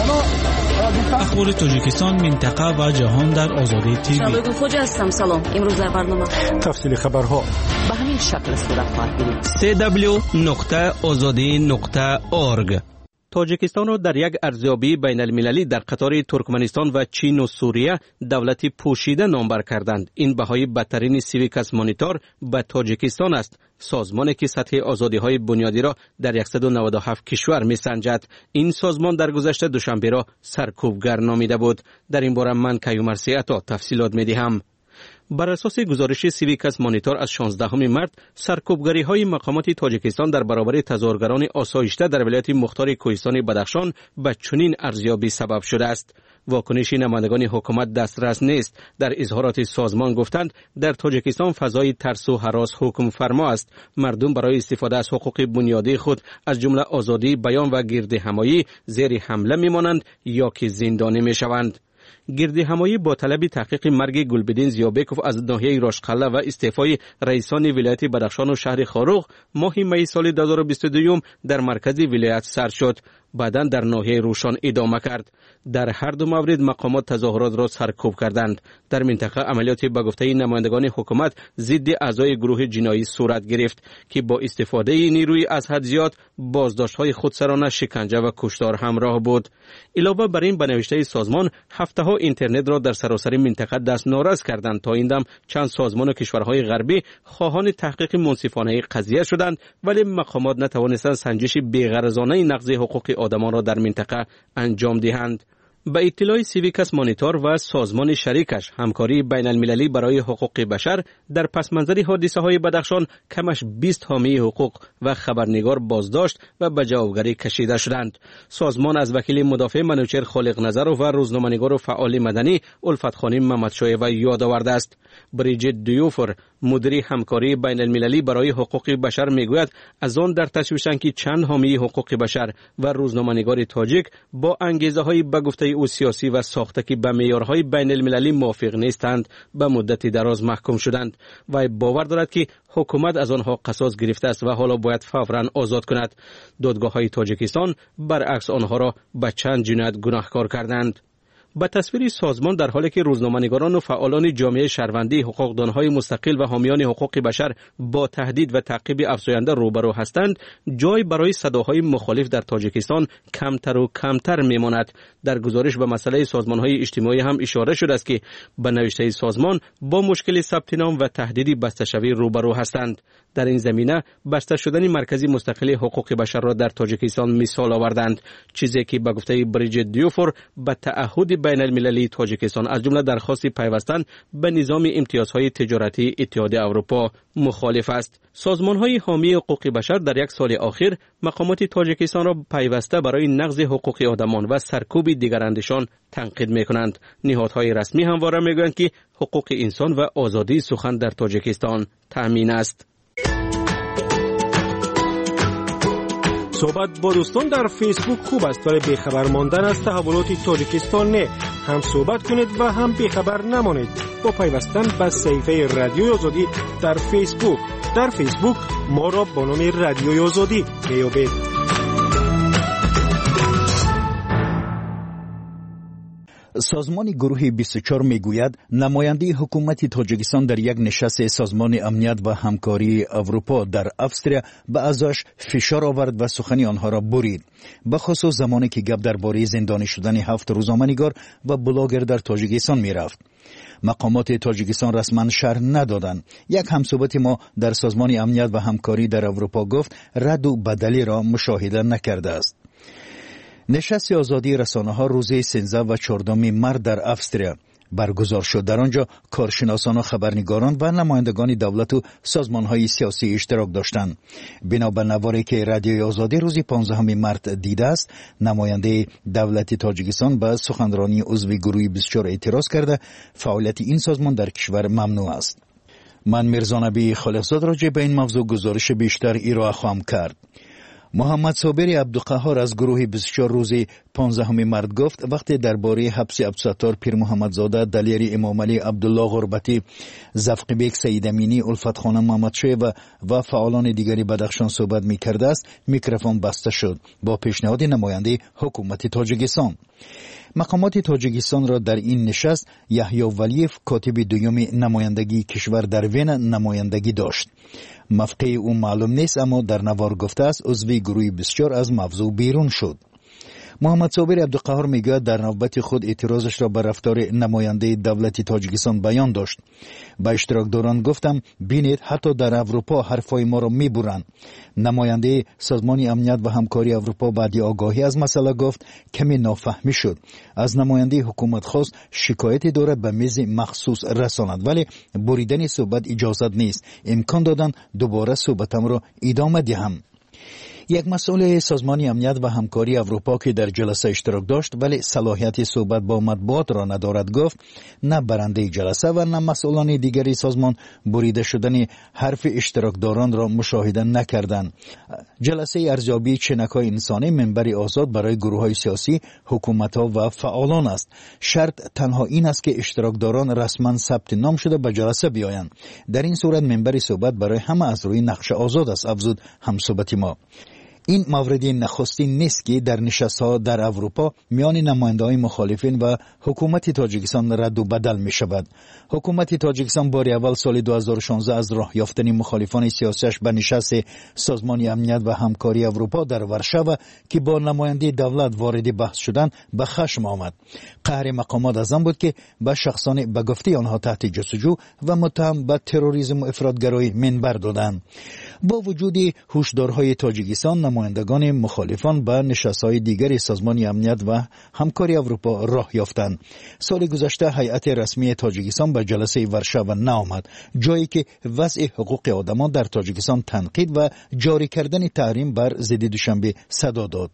اخبار تاجیکستان، منطقه و جهان در آزادی تیوی. شبکه خوجه هستم. سلام. امروز در برنامه تفصیل خبرها به همین شکل صورت خواهد گرفت. سی دبلیو نقطه آزادی نقطه اورگ. تاجیکستان را در یک ارزیابی بین المللی در قطار ترکمنستان و چین و سوریه دولتی پوشیده نامبر کردند. این بهای بدترین سیویکس مانیتور به تاجیکستان است، سازمانی که سطح آزادی های بنیادی را در صد و نود و هفت کشور می سنجد. این سازمان در گذشته دوشنبه را سرکوبگر نامیده بود. در این باره من کیومرثی عطا تفصیلات می دهم. بر اساس گزارش سیویکس مانیتور از شانزدهم مارس، سرکوبگری های مقامات تاجیکستان در برابر تظاهرگران آسایشته در ولایت مختار کوهستان بدخشان به چنین ارزیابی سبب شده است. واکنش نمایندگان حکومت دسترس نیست. در اظهارات سازمان گفتند در تاجیکستان فضای ترس و هراس حکم فرما است. مردم برای استفاده از حقوق بنیادی خود از جمله آزادی بیان و گردهمایی زیر حمله میمانند یا که زندانی میشوند. گردهمایی با طلب تحقیق مرگ گلبدین زیابکوف از ناحیه راشقله و استعفای رئیسان ولایت بدخشان و شهر خاروغ ماه می سال دو هزار و بیست و دو در مرکز ولایت سر شد. بعداً در ناحیه روشان ادامه کرد. در هر دو مورد مقامات تظاهرات را سرکوب کردند. در منطقه عملیاتی به گفته نمایندگان حکومت ضد اعضای گروه جنایی صورت گرفت که با استفاده نیروی از حد زیاد، بازداشت‌های خودسرانه، شکنجه و کشتار همراه بود. علاوه بر این به نوشته سازمان هفته‌ها اینترنت را در سراسر منطقه دست ناراض کردند. تا این دم چند سازمان و کشورهای غربی خواهان تحقیق منصفانه قضیه شدند، ولی مقامات نتوانستند سنجش بی‌غرضانه نقض حقوق آدمان را در منطقه انجام دهند. به اطلاع سیویکس مانیتور و سازمان شریکش، همکاری بین المللی برای حقوق بشر در پس منظر حادثه های بدخشان کمش بیست حامی حقوق و خبرنگار بازداشت و به جوابگری کشیده شدند. سازمان از وکیل مدافع منوچهر خالق نظر و روزنامه‌نگار و فعال مدنی الفت خانم محمدشایوه یاد آورده است. بریجیت دیوفر، مدیر همکاری بین المللی برای حقوق بشر میگوید از آن در تشویشند که چند حامی حقوق بشر و روزنامه‌نگار تاجیک با انگیزه های به گفته او سیاسی و ساخته که به معیارهای بین المللی موافق نیستند به مدت دراز محکوم شدند و باور دارد که حکومت از آنها قصاص گرفته است و حالا باید فوراً آزاد کند. دادگاه های تاجیکستان برعکس آنها را به چند جنایت گناهکار کردند. به تصویر سازمان در حالی که روزنامه‌نگاران و فعالان جامعه شهروندی، حقوقدانهای مستقل و حامیان حقوق بشر با تهدید و تعقیب افزاینده روبرو هستند، جای برای صداهای مخالف در تاجیکستان کمتر و کمتر میماند. در گزارش به مسئله سازمان‌های اجتماعی هم اشاره شده است که به نوشته سازمان با مشکل ثبت نام و تهدید بسته‌شوی روبرو هستند. در این زمینه بسته شدن مرکزی مستقل حقوق بشر را در تاجیکستان مثال آوردند، چیزی که به گفته بریجت دیوفور به تعهد بین المللی تاجیکستان از جمله درخواست پیوستن به نظام امتیازهای تجارتی اتحادیه اروپا مخالف است. سازمان‌های حامی حقوق بشر در یک سال اخیر مقامات تاجیکستان را پیوسته برای نقض حقوق آدمان و سرکوب دیگراندیشان تنقید می‌کنند. نهادهای رسمی همواره می‌گویند که حقوق انسان و آزادی سخن در تاجیکستان تأمین است. صحبت با دوستان در فیسبوک خوب است، ولی بیخبر ماندن از تحولات تاجیکستان نه. هم صحبت کنید و هم بیخبر نمانید با پیوستن به صفحه رادیوی آزادی در فیسبوک. در فیسبوک ما را با نام رادیوی آزادی میابید. سازمان گروه بیست و چهار میگوید نماینده حکومت تاجیکستان در یک نشست سازمان امنیت و همکاری اروپا در استریا به اعضاش فشار آورد و سخنی آنها را برید، به خصوص زمانی که گپ درباره زندانی شدن هفت روزنامه‌نگار و بلاگر در تاجیکستان میرفت. مقامات تاجیکستان رسما شرح ندادند. یک همصحبت ما در سازمان امنیت و همکاری در اروپا گفت رد و بدلی را مشاهده نکرده است. نشست آزادی رسانه ها روز سیزده و چهاردهم مارس در استریا برگزار شد. در آنجا کارشناسان و خبرنگاران و نمایندگان دولت و سازمان های سیاسی اشتراک داشتند. بنا به نواری که رادیوی آزادی روز پانزدهم مارس دیده است، نماینده دولت تاجیکستان به سخنرانی عضو گروه بیست و چهار اعتراض کرده فعالیت این سازمان در کشور ممنوع است. من میرزا نبی خالقزاد راجع به این موضوع گزارش بیشتر ارائه خواهم کرد. محمد صابر عبدالقهار از گروه بیست و چهار روز پانزدهم مارس گفت وقتی درباره حبس عبدالستار پیر محمدزاده، دلیری امام علی، عبدالله غربتی، زفق بیگ سید امینی، الفت خانم محمدشوی و و فعالان دیگری بدخشان صحبت می‌کرده است، میکروفون بسته شد با پیشنهاد نماینده حکومت تاجیکستان. مقامات تاجیکستان را در این نشست یحیی ولیف، کاتب دوم نمایندگی کشور در وین، نمایندگی داشت. موقع او معلوم نیست، اما در نوار گفته است عضو گروه بیست و چهار از موضوع بیرون شد. محمد صابر عبدالقهار میگوید در نوبت خود اعتراضش را بر رفتار نماینده دولت تاجیکستان بیان داشت. به اشتراکداران گفتم بینید حتی در اروپا حرفای ما را میبرند. نماینده سازمان امنیت و همکاری اروپا بعد آگاهی از مسئله گفت کمی نافهمی شد. از نماینده حکومت خواست شکایتی دارد به میز مخصوص رساند، ولی بریدن صحبت اجازت نیست. امکان دادن دوباره صحبتم را ادامه دهم. یک مسئول سازمان امنیت و همکاری اروپا که در جلسه اشتراک داشت ولی صلاحیت صحبت با مطبوعات را ندارد گفت نه برنده جلسه و نه مسئولان دیگری سازمان بریده شدن حرف اشتراکداران را مشاهده نکردند. جلسه ارزیابی چنک‌های انسانی منبری آزاد برای گروه‌های سیاسی، حکومت‌ها و فعالان است. شرط تنها این است که اشتراکداران رسما ثبت نام شده به جلسه بیایند. در این صورت منبری صحبت برای همه از روی نقش آزاد است، افزود همصحبت ما. این مورد نخستین نیست که در نشست‌ها در اروپا میان نماینده‌های مخالفین و حکومت تاجیکستان رد و بدل می شود. حکومت تاجیکستان بار اول سال دو هزار و شانزده از راه یافتن مخالفان سیاسیش به نشست سازمان امنیت و همکاری اروپا در ورشو که با نماینده دولت وارد بحث شدند به خشم آمد. قهر مقامات از آن بود که به شخصان به گفته آنها تحت جستجو و متهم به تروریسم و افراطگرایی منبر دادند. با وجود هشدارهای تاجیکستان، نمایندگان مخالفان به نشست‌های دیگر سازمان امنیت و همکاری اروپا راه یافتند. سال گذشته هیئت رسمی تاجیکستان به جلسه ورشو نآمد، جایی که وضع حقوق آدمان در تاجیکستان تنقید و جاری کردن تحریم بر ضد دوشنبه صدا داد.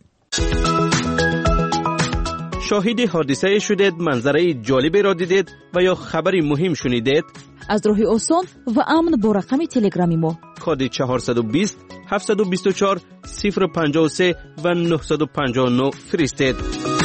شاهد حادثه شدید، منظره جالبی را دیدید و یا خبری مهم شنیدید؟ از راه آسان و امن با رقم تلگرامی ما کد چهارصد و بیست هفتصد و بیست و چهار صفر پنجاه و سه و نهصد و پنجاه و نه فرستید.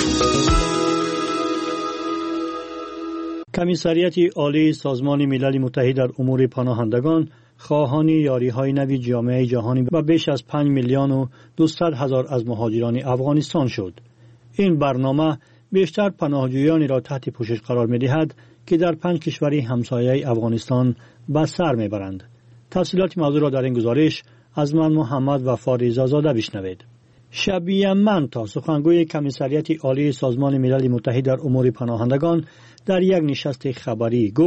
کمیسریت عالی سازمان ملل متحد در امور پناهندگان خواهان یاری‌های نوی جامعه جهانی و بیش از پنج میلیون و دویست هزار از مهاجران افغانستان شد. این برنامه بیشتر پناهجویانی را تحت پوشش قرار می‌دهد که در پنج کشوری همسایه افغانستان به سر می‌برند. تفصیلات موضوع را در این گزارش از من محمد و فاریزه زاده بشنوید. شبیه من تا سخنگوی کمیسریت عالی سازمان ملل متحد در امور پناهندگان در یک نشست خبری گفت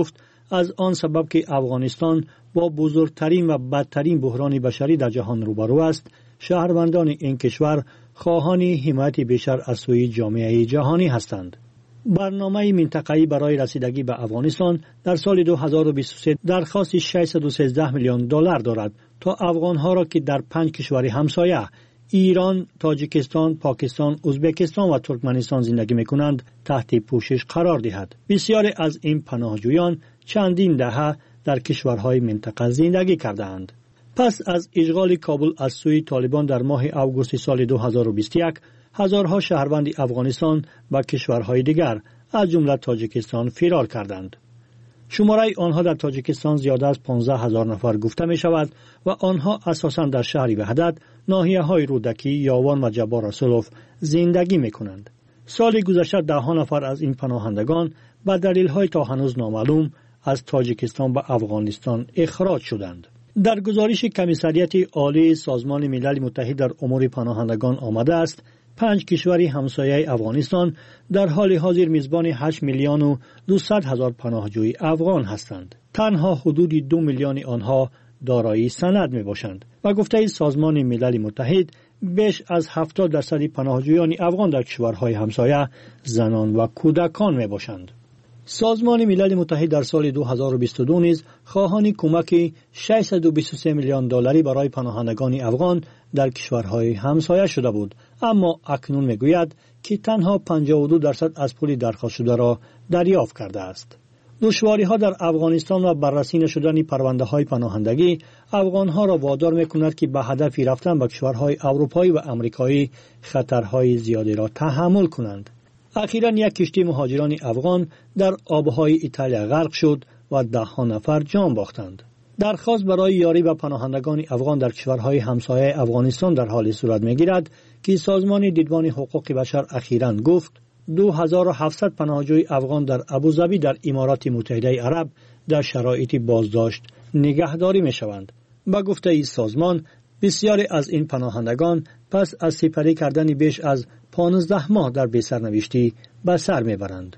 از آن سبب که افغانستان با بزرگترین و بدترین بحران بشری در جهان روبرو است، شهروندان این کشور خواهان حمایت بیشتر از سوی جامعه جهانی هستند. برنامه منطقه‌ای برای رسیدگی به افغانستان در سال دو هزار و بیست و سه درخواست ششصد و سیزده میلیون دلار دارد تا افغانها را که در پنج کشور همسایه ایران، تاجیکستان، پاکستان، ازبکستان و ترکمنستان زندگی می‌کنند تحت پوشش قرار دهد. بسیاری از این پناهجویان چندین دهه در کشورهای منطقه زندگی کردند. پس از اشغال کابل از سوی طالبان در ماه اوگوست سال دو هزار و بیست و یک، هزارها شهروند افغانستان به کشورهای دیگر از جمله تاجیکستان فرار کردند. شماره آنها در تاجیکستان زیاده از پانزده هزار نفر گفته می شود و آنها اساساً در شهر وحدت، ناحیه های رودکی، یاوان و جبار رسولوف زندگی می کنند. سال گذشته ده ها نفر از این پناهندگان به دلیل های تا هنوز نامعلوم از تاجیکستان به افغانستان اخراج شدند. در گزارش کمیسریت عالی سازمان ملل متحد در امور پناهندگان آمده است پنج کشور همسایه افغانستان در حال حاضر میزبان هشت میلیون و دویست هزار پناهجوی افغان هستند. تنها حدود دو میلیون آنها دارای سند می باشند و گفته سازمان ملل متحد بیش از هفتاد درصد پناهجویان افغان در کشورهای همسایه زنان و کودکان می باشند. سازمان ملل متحد در سال دو هزار و بیست و دو نیز خواهان کمک ششصد و بیست و سه میلیون دلاری برای پناهندگان افغان در کشورهای همسایه شده بود، اما اکنون میگوید که تنها پنجاه و دو درصد از پول درخواست شده را دریافت کرده است. دشواری ها در افغانستان و بررسی نشدن پرونده های پناهندگی افغان ها را وادار میکند که به هدف رفتن به کشورهای اروپایی و امریکایی خطرهای زیادی را تحمل کنند. اخیراً یک کشتی مهاجران افغان در آبهای ایتالیا غرق شد و ده ها نفر جان باختند. درخواست برای یاری به پناهندگان افغان در کشورهای همسایه افغانستان در حال صورت میگیرد که سازمان دیدبان حقوق بشر اخیراً گفت دو هزار و هفتصد پناهجوی افغان در ابوظبی در امارات متحده عرب در شرایط بازداشت نگهداری میشوند. با گفته این سازمان بسیاری از این پناهندگان پس از سپری کردن بیش از پانزده ماه در بی‌سرنوشتی به سر میبرند.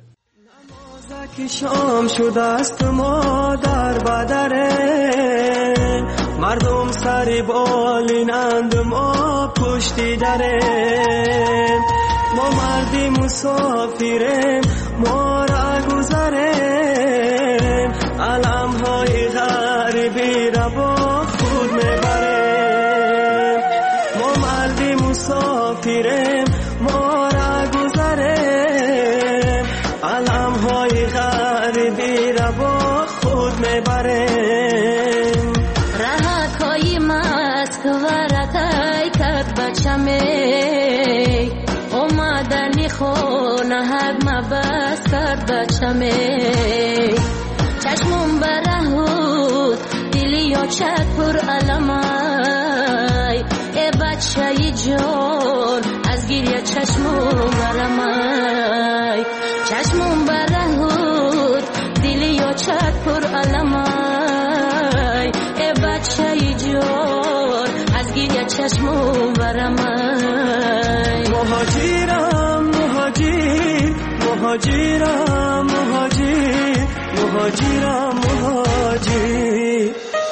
که شام شده است ما در بدره مردم سری بالینند ما پشتی دره ما مردی مسافریم ما را گذریم علم های غریبی را با خود میبریم ما مردی مسافریم ما را گذریم علم های غریبی را با خود میبریم رهک های مسک و رتای کد بچمه اومدنی خونه حق مبست کرد بچمه چشمون برهود دلی یا چک پر علمای ای بچه جان از گیریه چشمون برمای چشمون برهود دلی یا چک پر علمای ای بچه جان از گیریه چشمون برمای مهاجرم مهاجر مهاجرم مهاجر مهاجرم مهاجر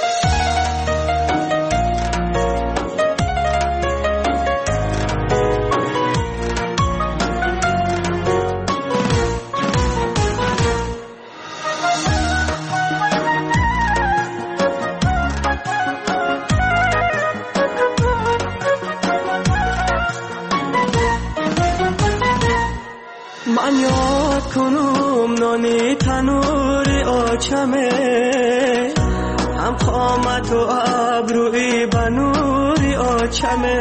من یاد کنم نانی تنوری آچمه هم قامت و ابروی بنوری آچمه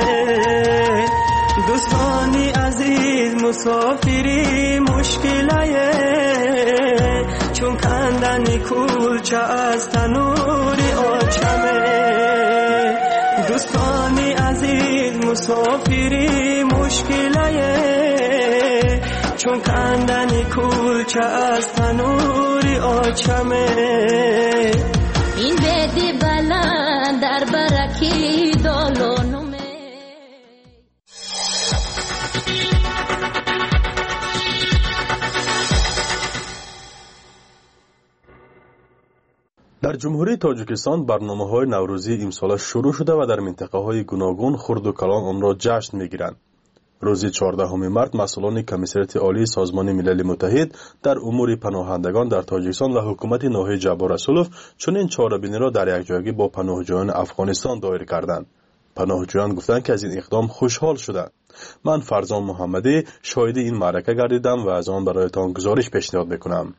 دوستانی عزیز مسافری مشکله چون کندنی کلچه از تنوری آچمه دوستانی عزیز مسافری مشکله چون کندنی کلچه از تنوری آچمه این بدی بلند در برکی دالونومه در جمهوری تاجیکستان برنامه‌های نوروزی امسال شروع شده و در منطقه‌های گوناگون خرد و کلان آن را جشن می‌گیرند. روز چهاردهم مارس مسئولان کمیسریت عالی سازمان ملل متحد در امور پناهندگان در تاجیکستان و حکومت ناحیه جبار رسولوف چنین چاره‌بینی را در یکجایی با پناهجویان افغانستان دایر کردند. پناهجویان گفتند که از این اقدام خوشحال شدند. من فرزان محمدی شاهد این معرکه گردیدم و از آن برایتان گزارش پیشنهاد می‌کنم.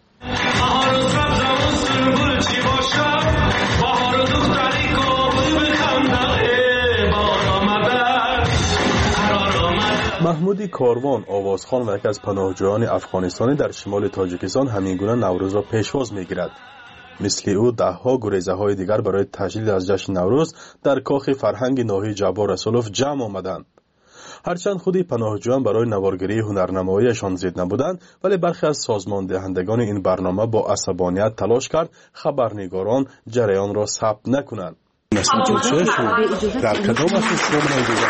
محمودی کاروان آوازخوان و یک از پناهجویان افغانستانی در شمال تاجیکستان همینگونه نوروز را پیشواز می‌گیرد. مثل او دهها گریزه های دیگر برای تجلیل از جشن نوروز در کاخ فرهنگ ناحیه جبار رسولوف جمع آمدند. هرچند خودی پناهجویان برای نوارگری هنرنماییشان زیاد نبودند، ولی برخی از سازمان دهندگان این برنامه با عصبانیت تلاش کرد خبرنگاران جریان را ثبت نکنند. در کدام اساس شما من اجازه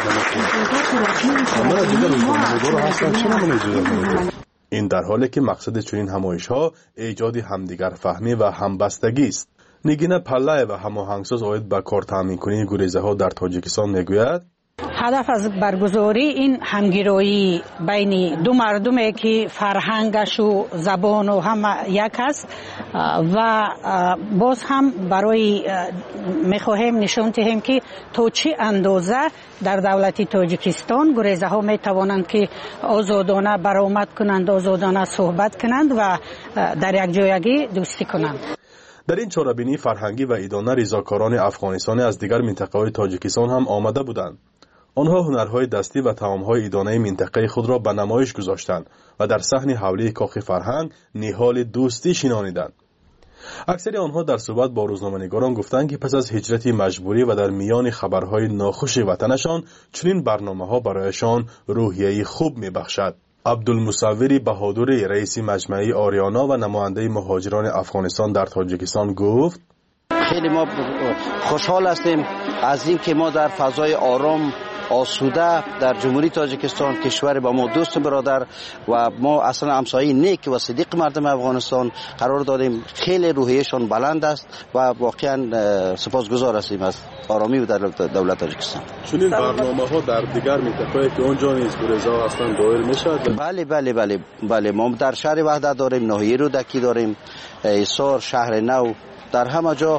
نمی‌کنم؟ این در حالی که مقصد چنین همایش‌ها ایجاد همدیگر فهمی و همبستگی است. نگین پله و هماهنگساز آید به کار تامین کنی گریزه‌ها در تاجیکستان میگوید هدف از برگزاری این همگرایی بین دو مردمی که فرهنگش و زبان و هم یک است و باز هم برای میخواهیم نشان دهیم که تا چه اندازه در دولت تاجیکستان گریزه ها میتوانند که آزادانه برآمد کنند، آزادانه صحبت کنند و در یک جایگی دوستی کنند. در این چاره‌بینی فرهنگی و ایدانه رضاکاران افغانستانی از دیگر منطقه‌های تاجیکستان هم آمده بودند. آنها هنرهای دستی و طعام‌های ایدانه منطقه خود را به نمایش گذاشتند و در صحن حولی کاخ فرهنگ نهال دوستی شنانیدند. اکثر آنها در صحبت با روزنامه‌نگاران گفتند که پس از هجرت مجبوری و در میان خبرهای ناخوش وطنشان چنین برنامه‌ها برایشان روحیه خوب می‌بخشد. عبدالمصوری بهادری رئیس مجمع آریانا و نماینده مهاجران افغانستان در تاجیکستان گفت خیلی ما خوشحال هستیم از این که ما در فضای آرام آسوده در جمهوری تاجیکستان کشور با ما دوست برادر و ما اصلا همسایه نیک و صدیق مردم افغانستان قرار داریم. خیلی روحیهشان بلند است و واقعا سپاسگزار هستیم از آرامی در دولت تاجیکستان. چنین برنامه‌ها در دیگر منطقه‌ای که اونجا نیز گریزه‌ها هستند دایر می‌شود؟ بله بله بله بله ما در شهر وحدت داریم، ناحیه رودکی داریم، ایسار، شهر نو، در همه جا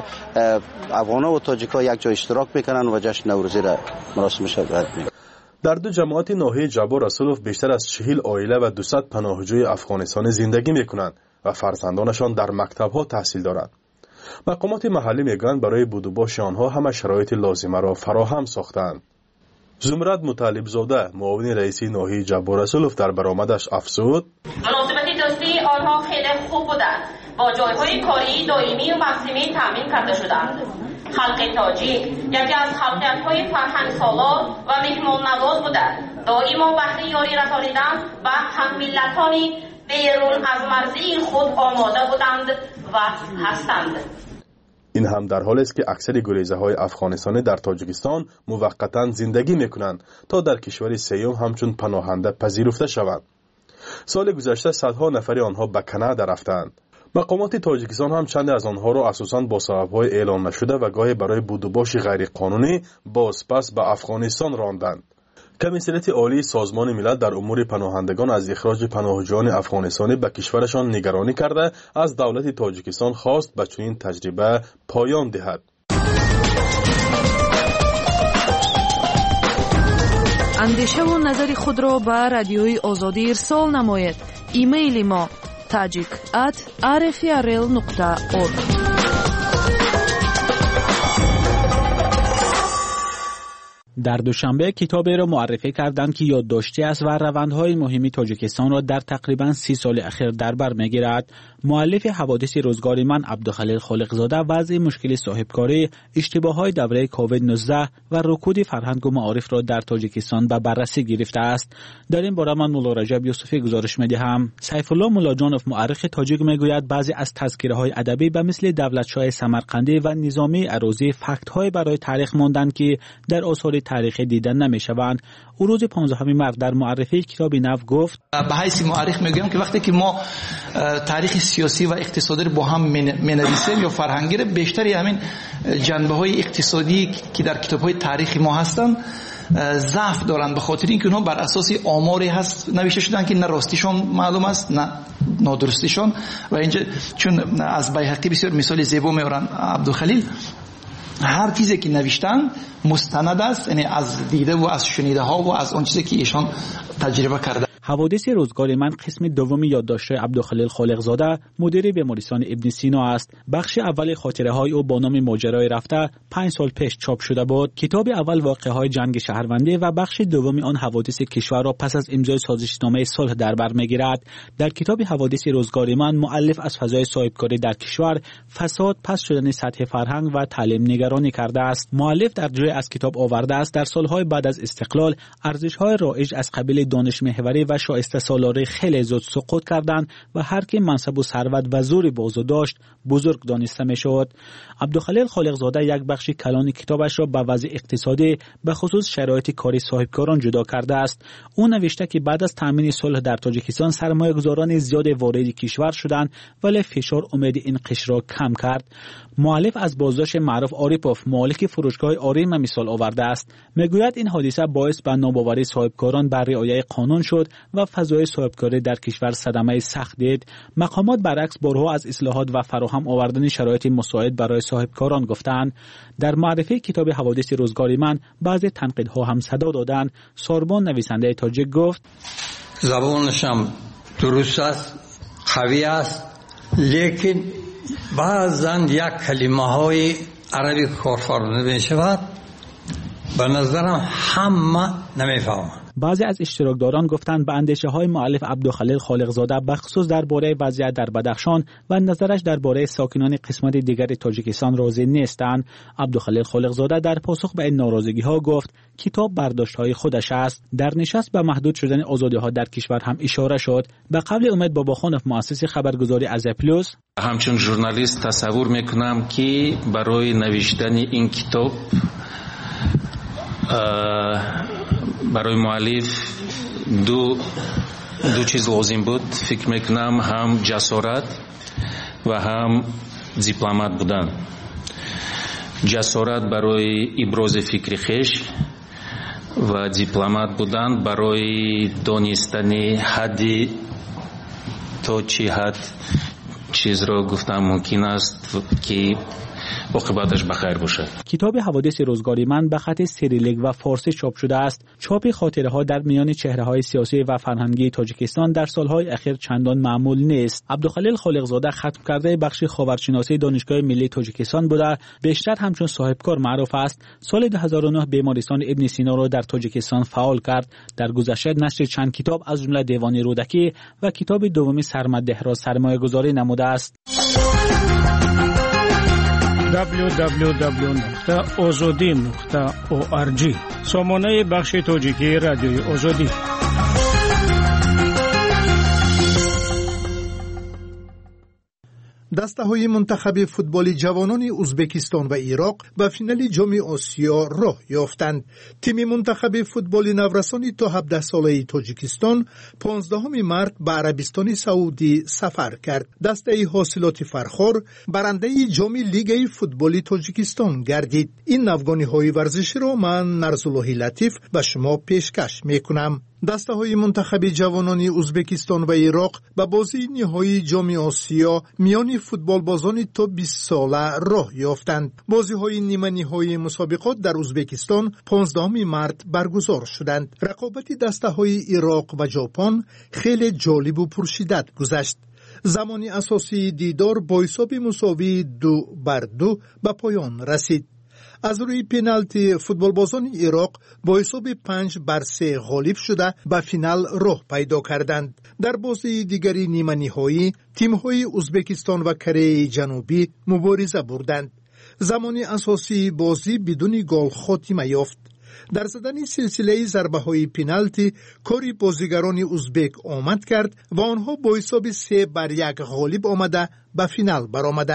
افغانا و تاجیکا یک جا اشتراک میکنن و جشن نوروزی را مراسمش برگزار میکنن. در دو جماعت ناحیه جبار رسولوف بیشتر از چهل عائله و دویست پناهجوی افغانستانی زندگی میکنند و فرزندانشان در مکتب‌ها تحصیل دارند. مقامات محلی میگویند برای بود و باش آنها همه شرایط لازمه را فراهم ساختند. زمرد مطلب زاده معاون رئیس ناحیه جبار رسولوف در برآمدش افزود مناسبت دوستی آنها خیلی خوب بودند. با جایهای کاری دائمی و مقسمی تامین کرده شدند. خلق تاجیک یکی از خلقیت‌های فرهنگ سالار و مهمان نواز بودند. دائما بهره یاری رسانیدن و هم ملتانی بیرون از مرزی خود آماده بودند و هستند. این هم در حالی است که اکثر گریزه‌های افغانستانی در تاجیکستان موقتاً زندگی می‌کنند تا در کشور سیوم همچون پناهنده پذیرفته شوند. سال گذشته صدها نفر آنها به کانادا رفتند. مقامات تاجیکستان هم چند از آنها را اساساً با سبب‌های اعلام نشده و گاهی برای بود و باش غیرقانونی بازپس به افغانستان راندند. کمیسریت عالی سازمان ملل در امور پناهندگان از اخراج پناهجویان افغانستانی به کشورشان نگرانی کرده از دولت تاجیکستان خواست به چنین تجربه پایان دهد. اندیشه و نظر خود را به رادیوی آزادی ارسال نمایید. ایمیل ما tajik at r f r l nokta org. در دوشنبه کتابی را معرفی کردند که یادداشتی است و روندهای مهمی تاجیکستان را در تقریباً سی سال اخیر در بر می‌گیرد. مؤلف حوادث روزگار من عبدالخلیل خالقزاده وضع مشکل صاحبکاری، اشتباهات دوره کووید نوزده و رکود فرهنگ و معارف را در تاجیکستان به بررسی گرفته است. در این باره من مولا رجب یوسفی گزارش می‌دهم. سیف الله مولاجانوف مورخ تاجیک میگوید بعضی از تذکره‌های ادبی به مثل دولتشاه سمرقندی و نظامی عروضی فکت‌های برای تاریخ ماندند که در آثار تاریخی دیده نمیشوند. او روز پانزدهم مارس در معرفی کتاب نو گفت: به حیث مورخ میگم که وقتی که ما تاریخ سیاسی و اقتصادی رو با هم مینویسیم یا فرهنگی رو، بیشتری همین جنبه های اقتصادی که در کتاب های تاریخی ما هستن ضعف دارن، به خاطر اینکه اونها بر اساس آماری هست نوشته شدن که نه راستیشون معلوم است نه نادرستیشون. و اینجا چون از بیهقی بسیار مثال زیبا میارن عبدالخلیل، هر چیزی که نوشتن مستند است، یعنی از دیده و از شنیده ها و از اون چیزی که ایشان تجربه کرده. حوادث روزگار من قسم دوم یادداشت‌های عبدالخلیل خالقزاده مدیر بیمارستان ابن سینا است. بخش اول خاطره‌های او با نام ماجرای رفته پنج سال پیش چاپ شده بود. کتاب اول واقعه‌های جنگ شهروندی و بخش دوم آن حوادث کشور را پس از امضای سازشنامه صلح در بر می‌گیرد. در کتاب حوادث روزگار من مؤلف از فضای صاحبکاری در کشور، فساد، پس شدن سطح فرهنگ و تعلیم نگرانی کرده است. مؤلف در جای از کتاب آورده است در سال‌های بعد از استقلال ارزش‌های رایج از قبیل دانش محوری و شایسته سالاری خیلی زود سقوط کردند و هر کی منصب و ثروت و زوری بازو داشت بزرگ دانسته میشد. عبدالخلیل خالقزاده یک بخش کلان کتابش را به وضع اقتصادی به خصوص شرایط کاری صاحبکاران جدا کرده است. او نوشته که بعد از تامین صلح در تاجیکستان سرمایه‌گذاران زیاد وارد کشور شدند ولی فشار امید این قشر را کم کرد. مؤلف از بازداشت معروف آریپوف مالک فروشگاه آریم مثال آورده است. میگوید این حادثه باعث به ناباوری صاحبکاران بر رعایت قانون شد و فضای صاحبکاری در کشور صدمه سخت دید. مقامات برعکس بارها از اصلاحات و فراهم آوردن شرایط مساعد برای صاحبکاران گفتند. در معرفی کتاب حوادث روزگار من بعضی تنقیدها هم صدا دادند. ساربان نویسنده تاجیک گفت: زبانشم درست است، قوی است، لیکن بعضاً یک کلمه های عربی کارفرموده می شود به نظرم همه نمیفهمند. بعضی از اشتراکداران گفتند به اندیشه های مؤلف عبدالخلیل خالقزاده بخصوص درباره وضعیت در بدخشان و نظرش درباره ساکنان قسمت دیگر تاجیکستان راضی نیستند. عبدالخلیل خالقزاده در پاسخ به این ناراضگی ها گفت کتاب برداشت های خودش است. در نشست به محدود شدن آزادی ها در کشور هم اشاره شد. به قول امید باباخانov مؤسس خبرگزاری از پلوس: همچون ژورنالیست تصور میکنم که برای نوشتن این کتاب برای مؤلف دو دو چیز لازم بود. فکر میکنم هم جسارت و هم دیپلمات بودن. جسارت برای ابراز فکر خویش و دیپلمات بودن برای دانستن حد تا چه حد چیز را گفتم ممکن است که عاقبتش بخیر باشد. کتاب حوادث روزگار من به خط سیریلیک و فارسی چاپ شده است. چاپ خاطره ها در میان چهره های سیاسی و فرهنگی تاجیکستان در سالهای اخیر چندان معمول نیست. عبدالخلیل خالقزاده ختم کرده بخش خاورشناسی دانشگاه ملی تاجیکستان بوده، بیشتر همچون صاحبکار معروف است. سال دو هزار و نه بیمارستان ابن سینا را در تاجیکستان فعال کرد. در گذشته نشر چند کتاب از جمله دیوان رودکی و کتاب دومی سرمده را سرمایه‌گذاری نموده است. دبلیو دبلیو دبلیو نقطه آزادی نقطه او آر جی سامانه بخش تاجیکی رادیوی آزادی. دسته‌های منتخب فوتبال جوانان ازبکستان و عراق به فینال جام آسیا راه یافتند. تیم منتخب فوتبال نورسان تا هفده ساله تاجیکستان پانزدهم مارس به عربستان سعودی سفر کرد. دسته حاصلات فرخار برنده جام لیگ فوتبال تاجیکستان گردید. این نوگانی‌های ورزشی را من نرزالله لطیف به شما پیشکش می‌کنم. دسته های منتخب جوانان ازبکستان و عراق به بازی نهایی جام آسیا میان فوتبال بازان تا بیست ساله راه یافتند. بازی های نیمه نهایی مسابقات در ازبکستان پانزدهم مارس برگزار شدند. رقابت دسته های عراق و ژاپن خیلی جالب و پرشدت گذشت. زمان اساسی دیدار با حساب مساوی دو بر دو به پایان رسید. از روی پنالتی فوتبال بازان عراق با حساب پنج بر سه غالب شده به فینال راه پیدا کردند. در بازی دیگری نیمه نهایی تیم‌های ازبکستان و کره جنوبی مبارزه بردند. زمان اساسی بازی بدون گل خاتمه یافت. در زدن سلسله ضربه‌های پنالتی کاری بازیگران ازبک آمد کرد و آنها با حساب سه بر یک غالب آمده به فینال برآمدند.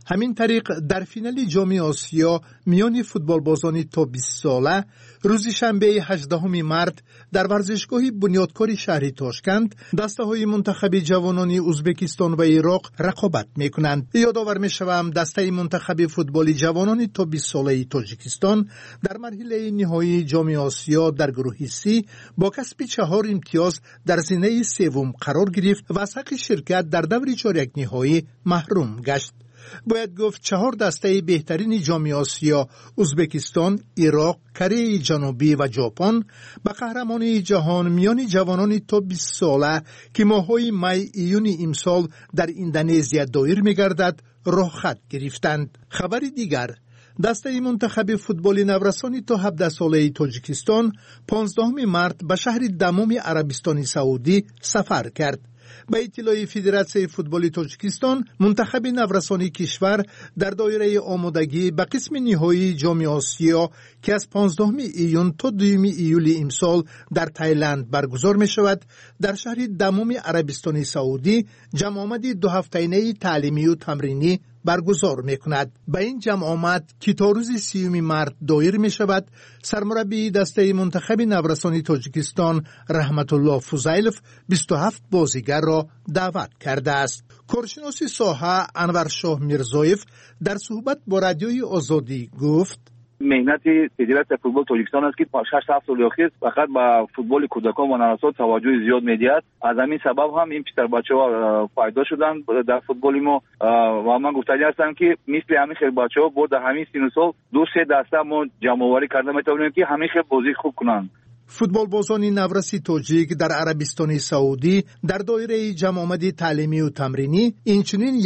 همین طریق در فینال جام آسیا میان فوتبالبازان تا بیست ساله روز شنبه هجدهم مارس در ورزشگاه بنیادکار شهر تاشکند دسته‌های منتخب جوانان ازبکستان و عراق رقابت می‌کنند. یادآور می‌شوم دسته منتخب فوتبال جوانان تا بیست ساله تاجیکستان در مرحله نهایی جام آسیا در گروه سی با کسب چهار امتیاز در زینه سوم قرار گرفت و از حق شرکت در دور چهارک نهایی محروم گشت. باید گفت چهار دسته بهترین جام آسیا ازبکستان، عراق، کره جنوبی و ژاپن به قهرمانی جهان میان جوانان تا بیست ساله که ماه‌های می ایون امسال در اندونزیا دایر می‌گردد راه خط گرفتند. خبر دیگر، دسته منتخب فوتبال نورسانی تا هفده ساله تاجیکستان پانزدهم مارس به شهر دمام عربستان سعودی سفر کرد. به اطلاع فدراسیون فوتبال تاجیکستان، منتخب نورسانی کشور در دایره آمادگی به قسم نهایی جام آسیا که از پانزدهم ایون تا دوم ایول امسال در تایلند برگزار می شود، در شهر دمام عربستان سعودی جمع آمد دو هفته‌ای تعلیمی و تمرینی برگزار می کند. به این جمع آمد که تا روز سیوم مارس دایر می شود، سرمربی دسته منتخب نورسانی تاجیکستان رحمت الله فوزیلف بیست و هفت بازیگر را دعوت کرده است. کارشناس ساحه انور شاه میرزایف در صحبت با رادیوی آزادی گفت: مهنت فدراسیون فوتبال تاجیکستان است که شش هفت سال اخیر فقط با فوتبال کودکان و نوسان توجه زیاد میدهد. از همین سبب هم این پسر بچه‌ها فایده شدن در فوتبال ما و من گفتنی هستم که مثل همین خیلی بچه‌ها بود در همین سن و سال دو سه دسته ما جمع آوری کرده میتونیم که همین خیلی بازی خوب کنند. فوتبال بازان نورسی تاجیک در عربستان سعودی در دایره جمع آمد تعلیمی و تمرینی اینچنین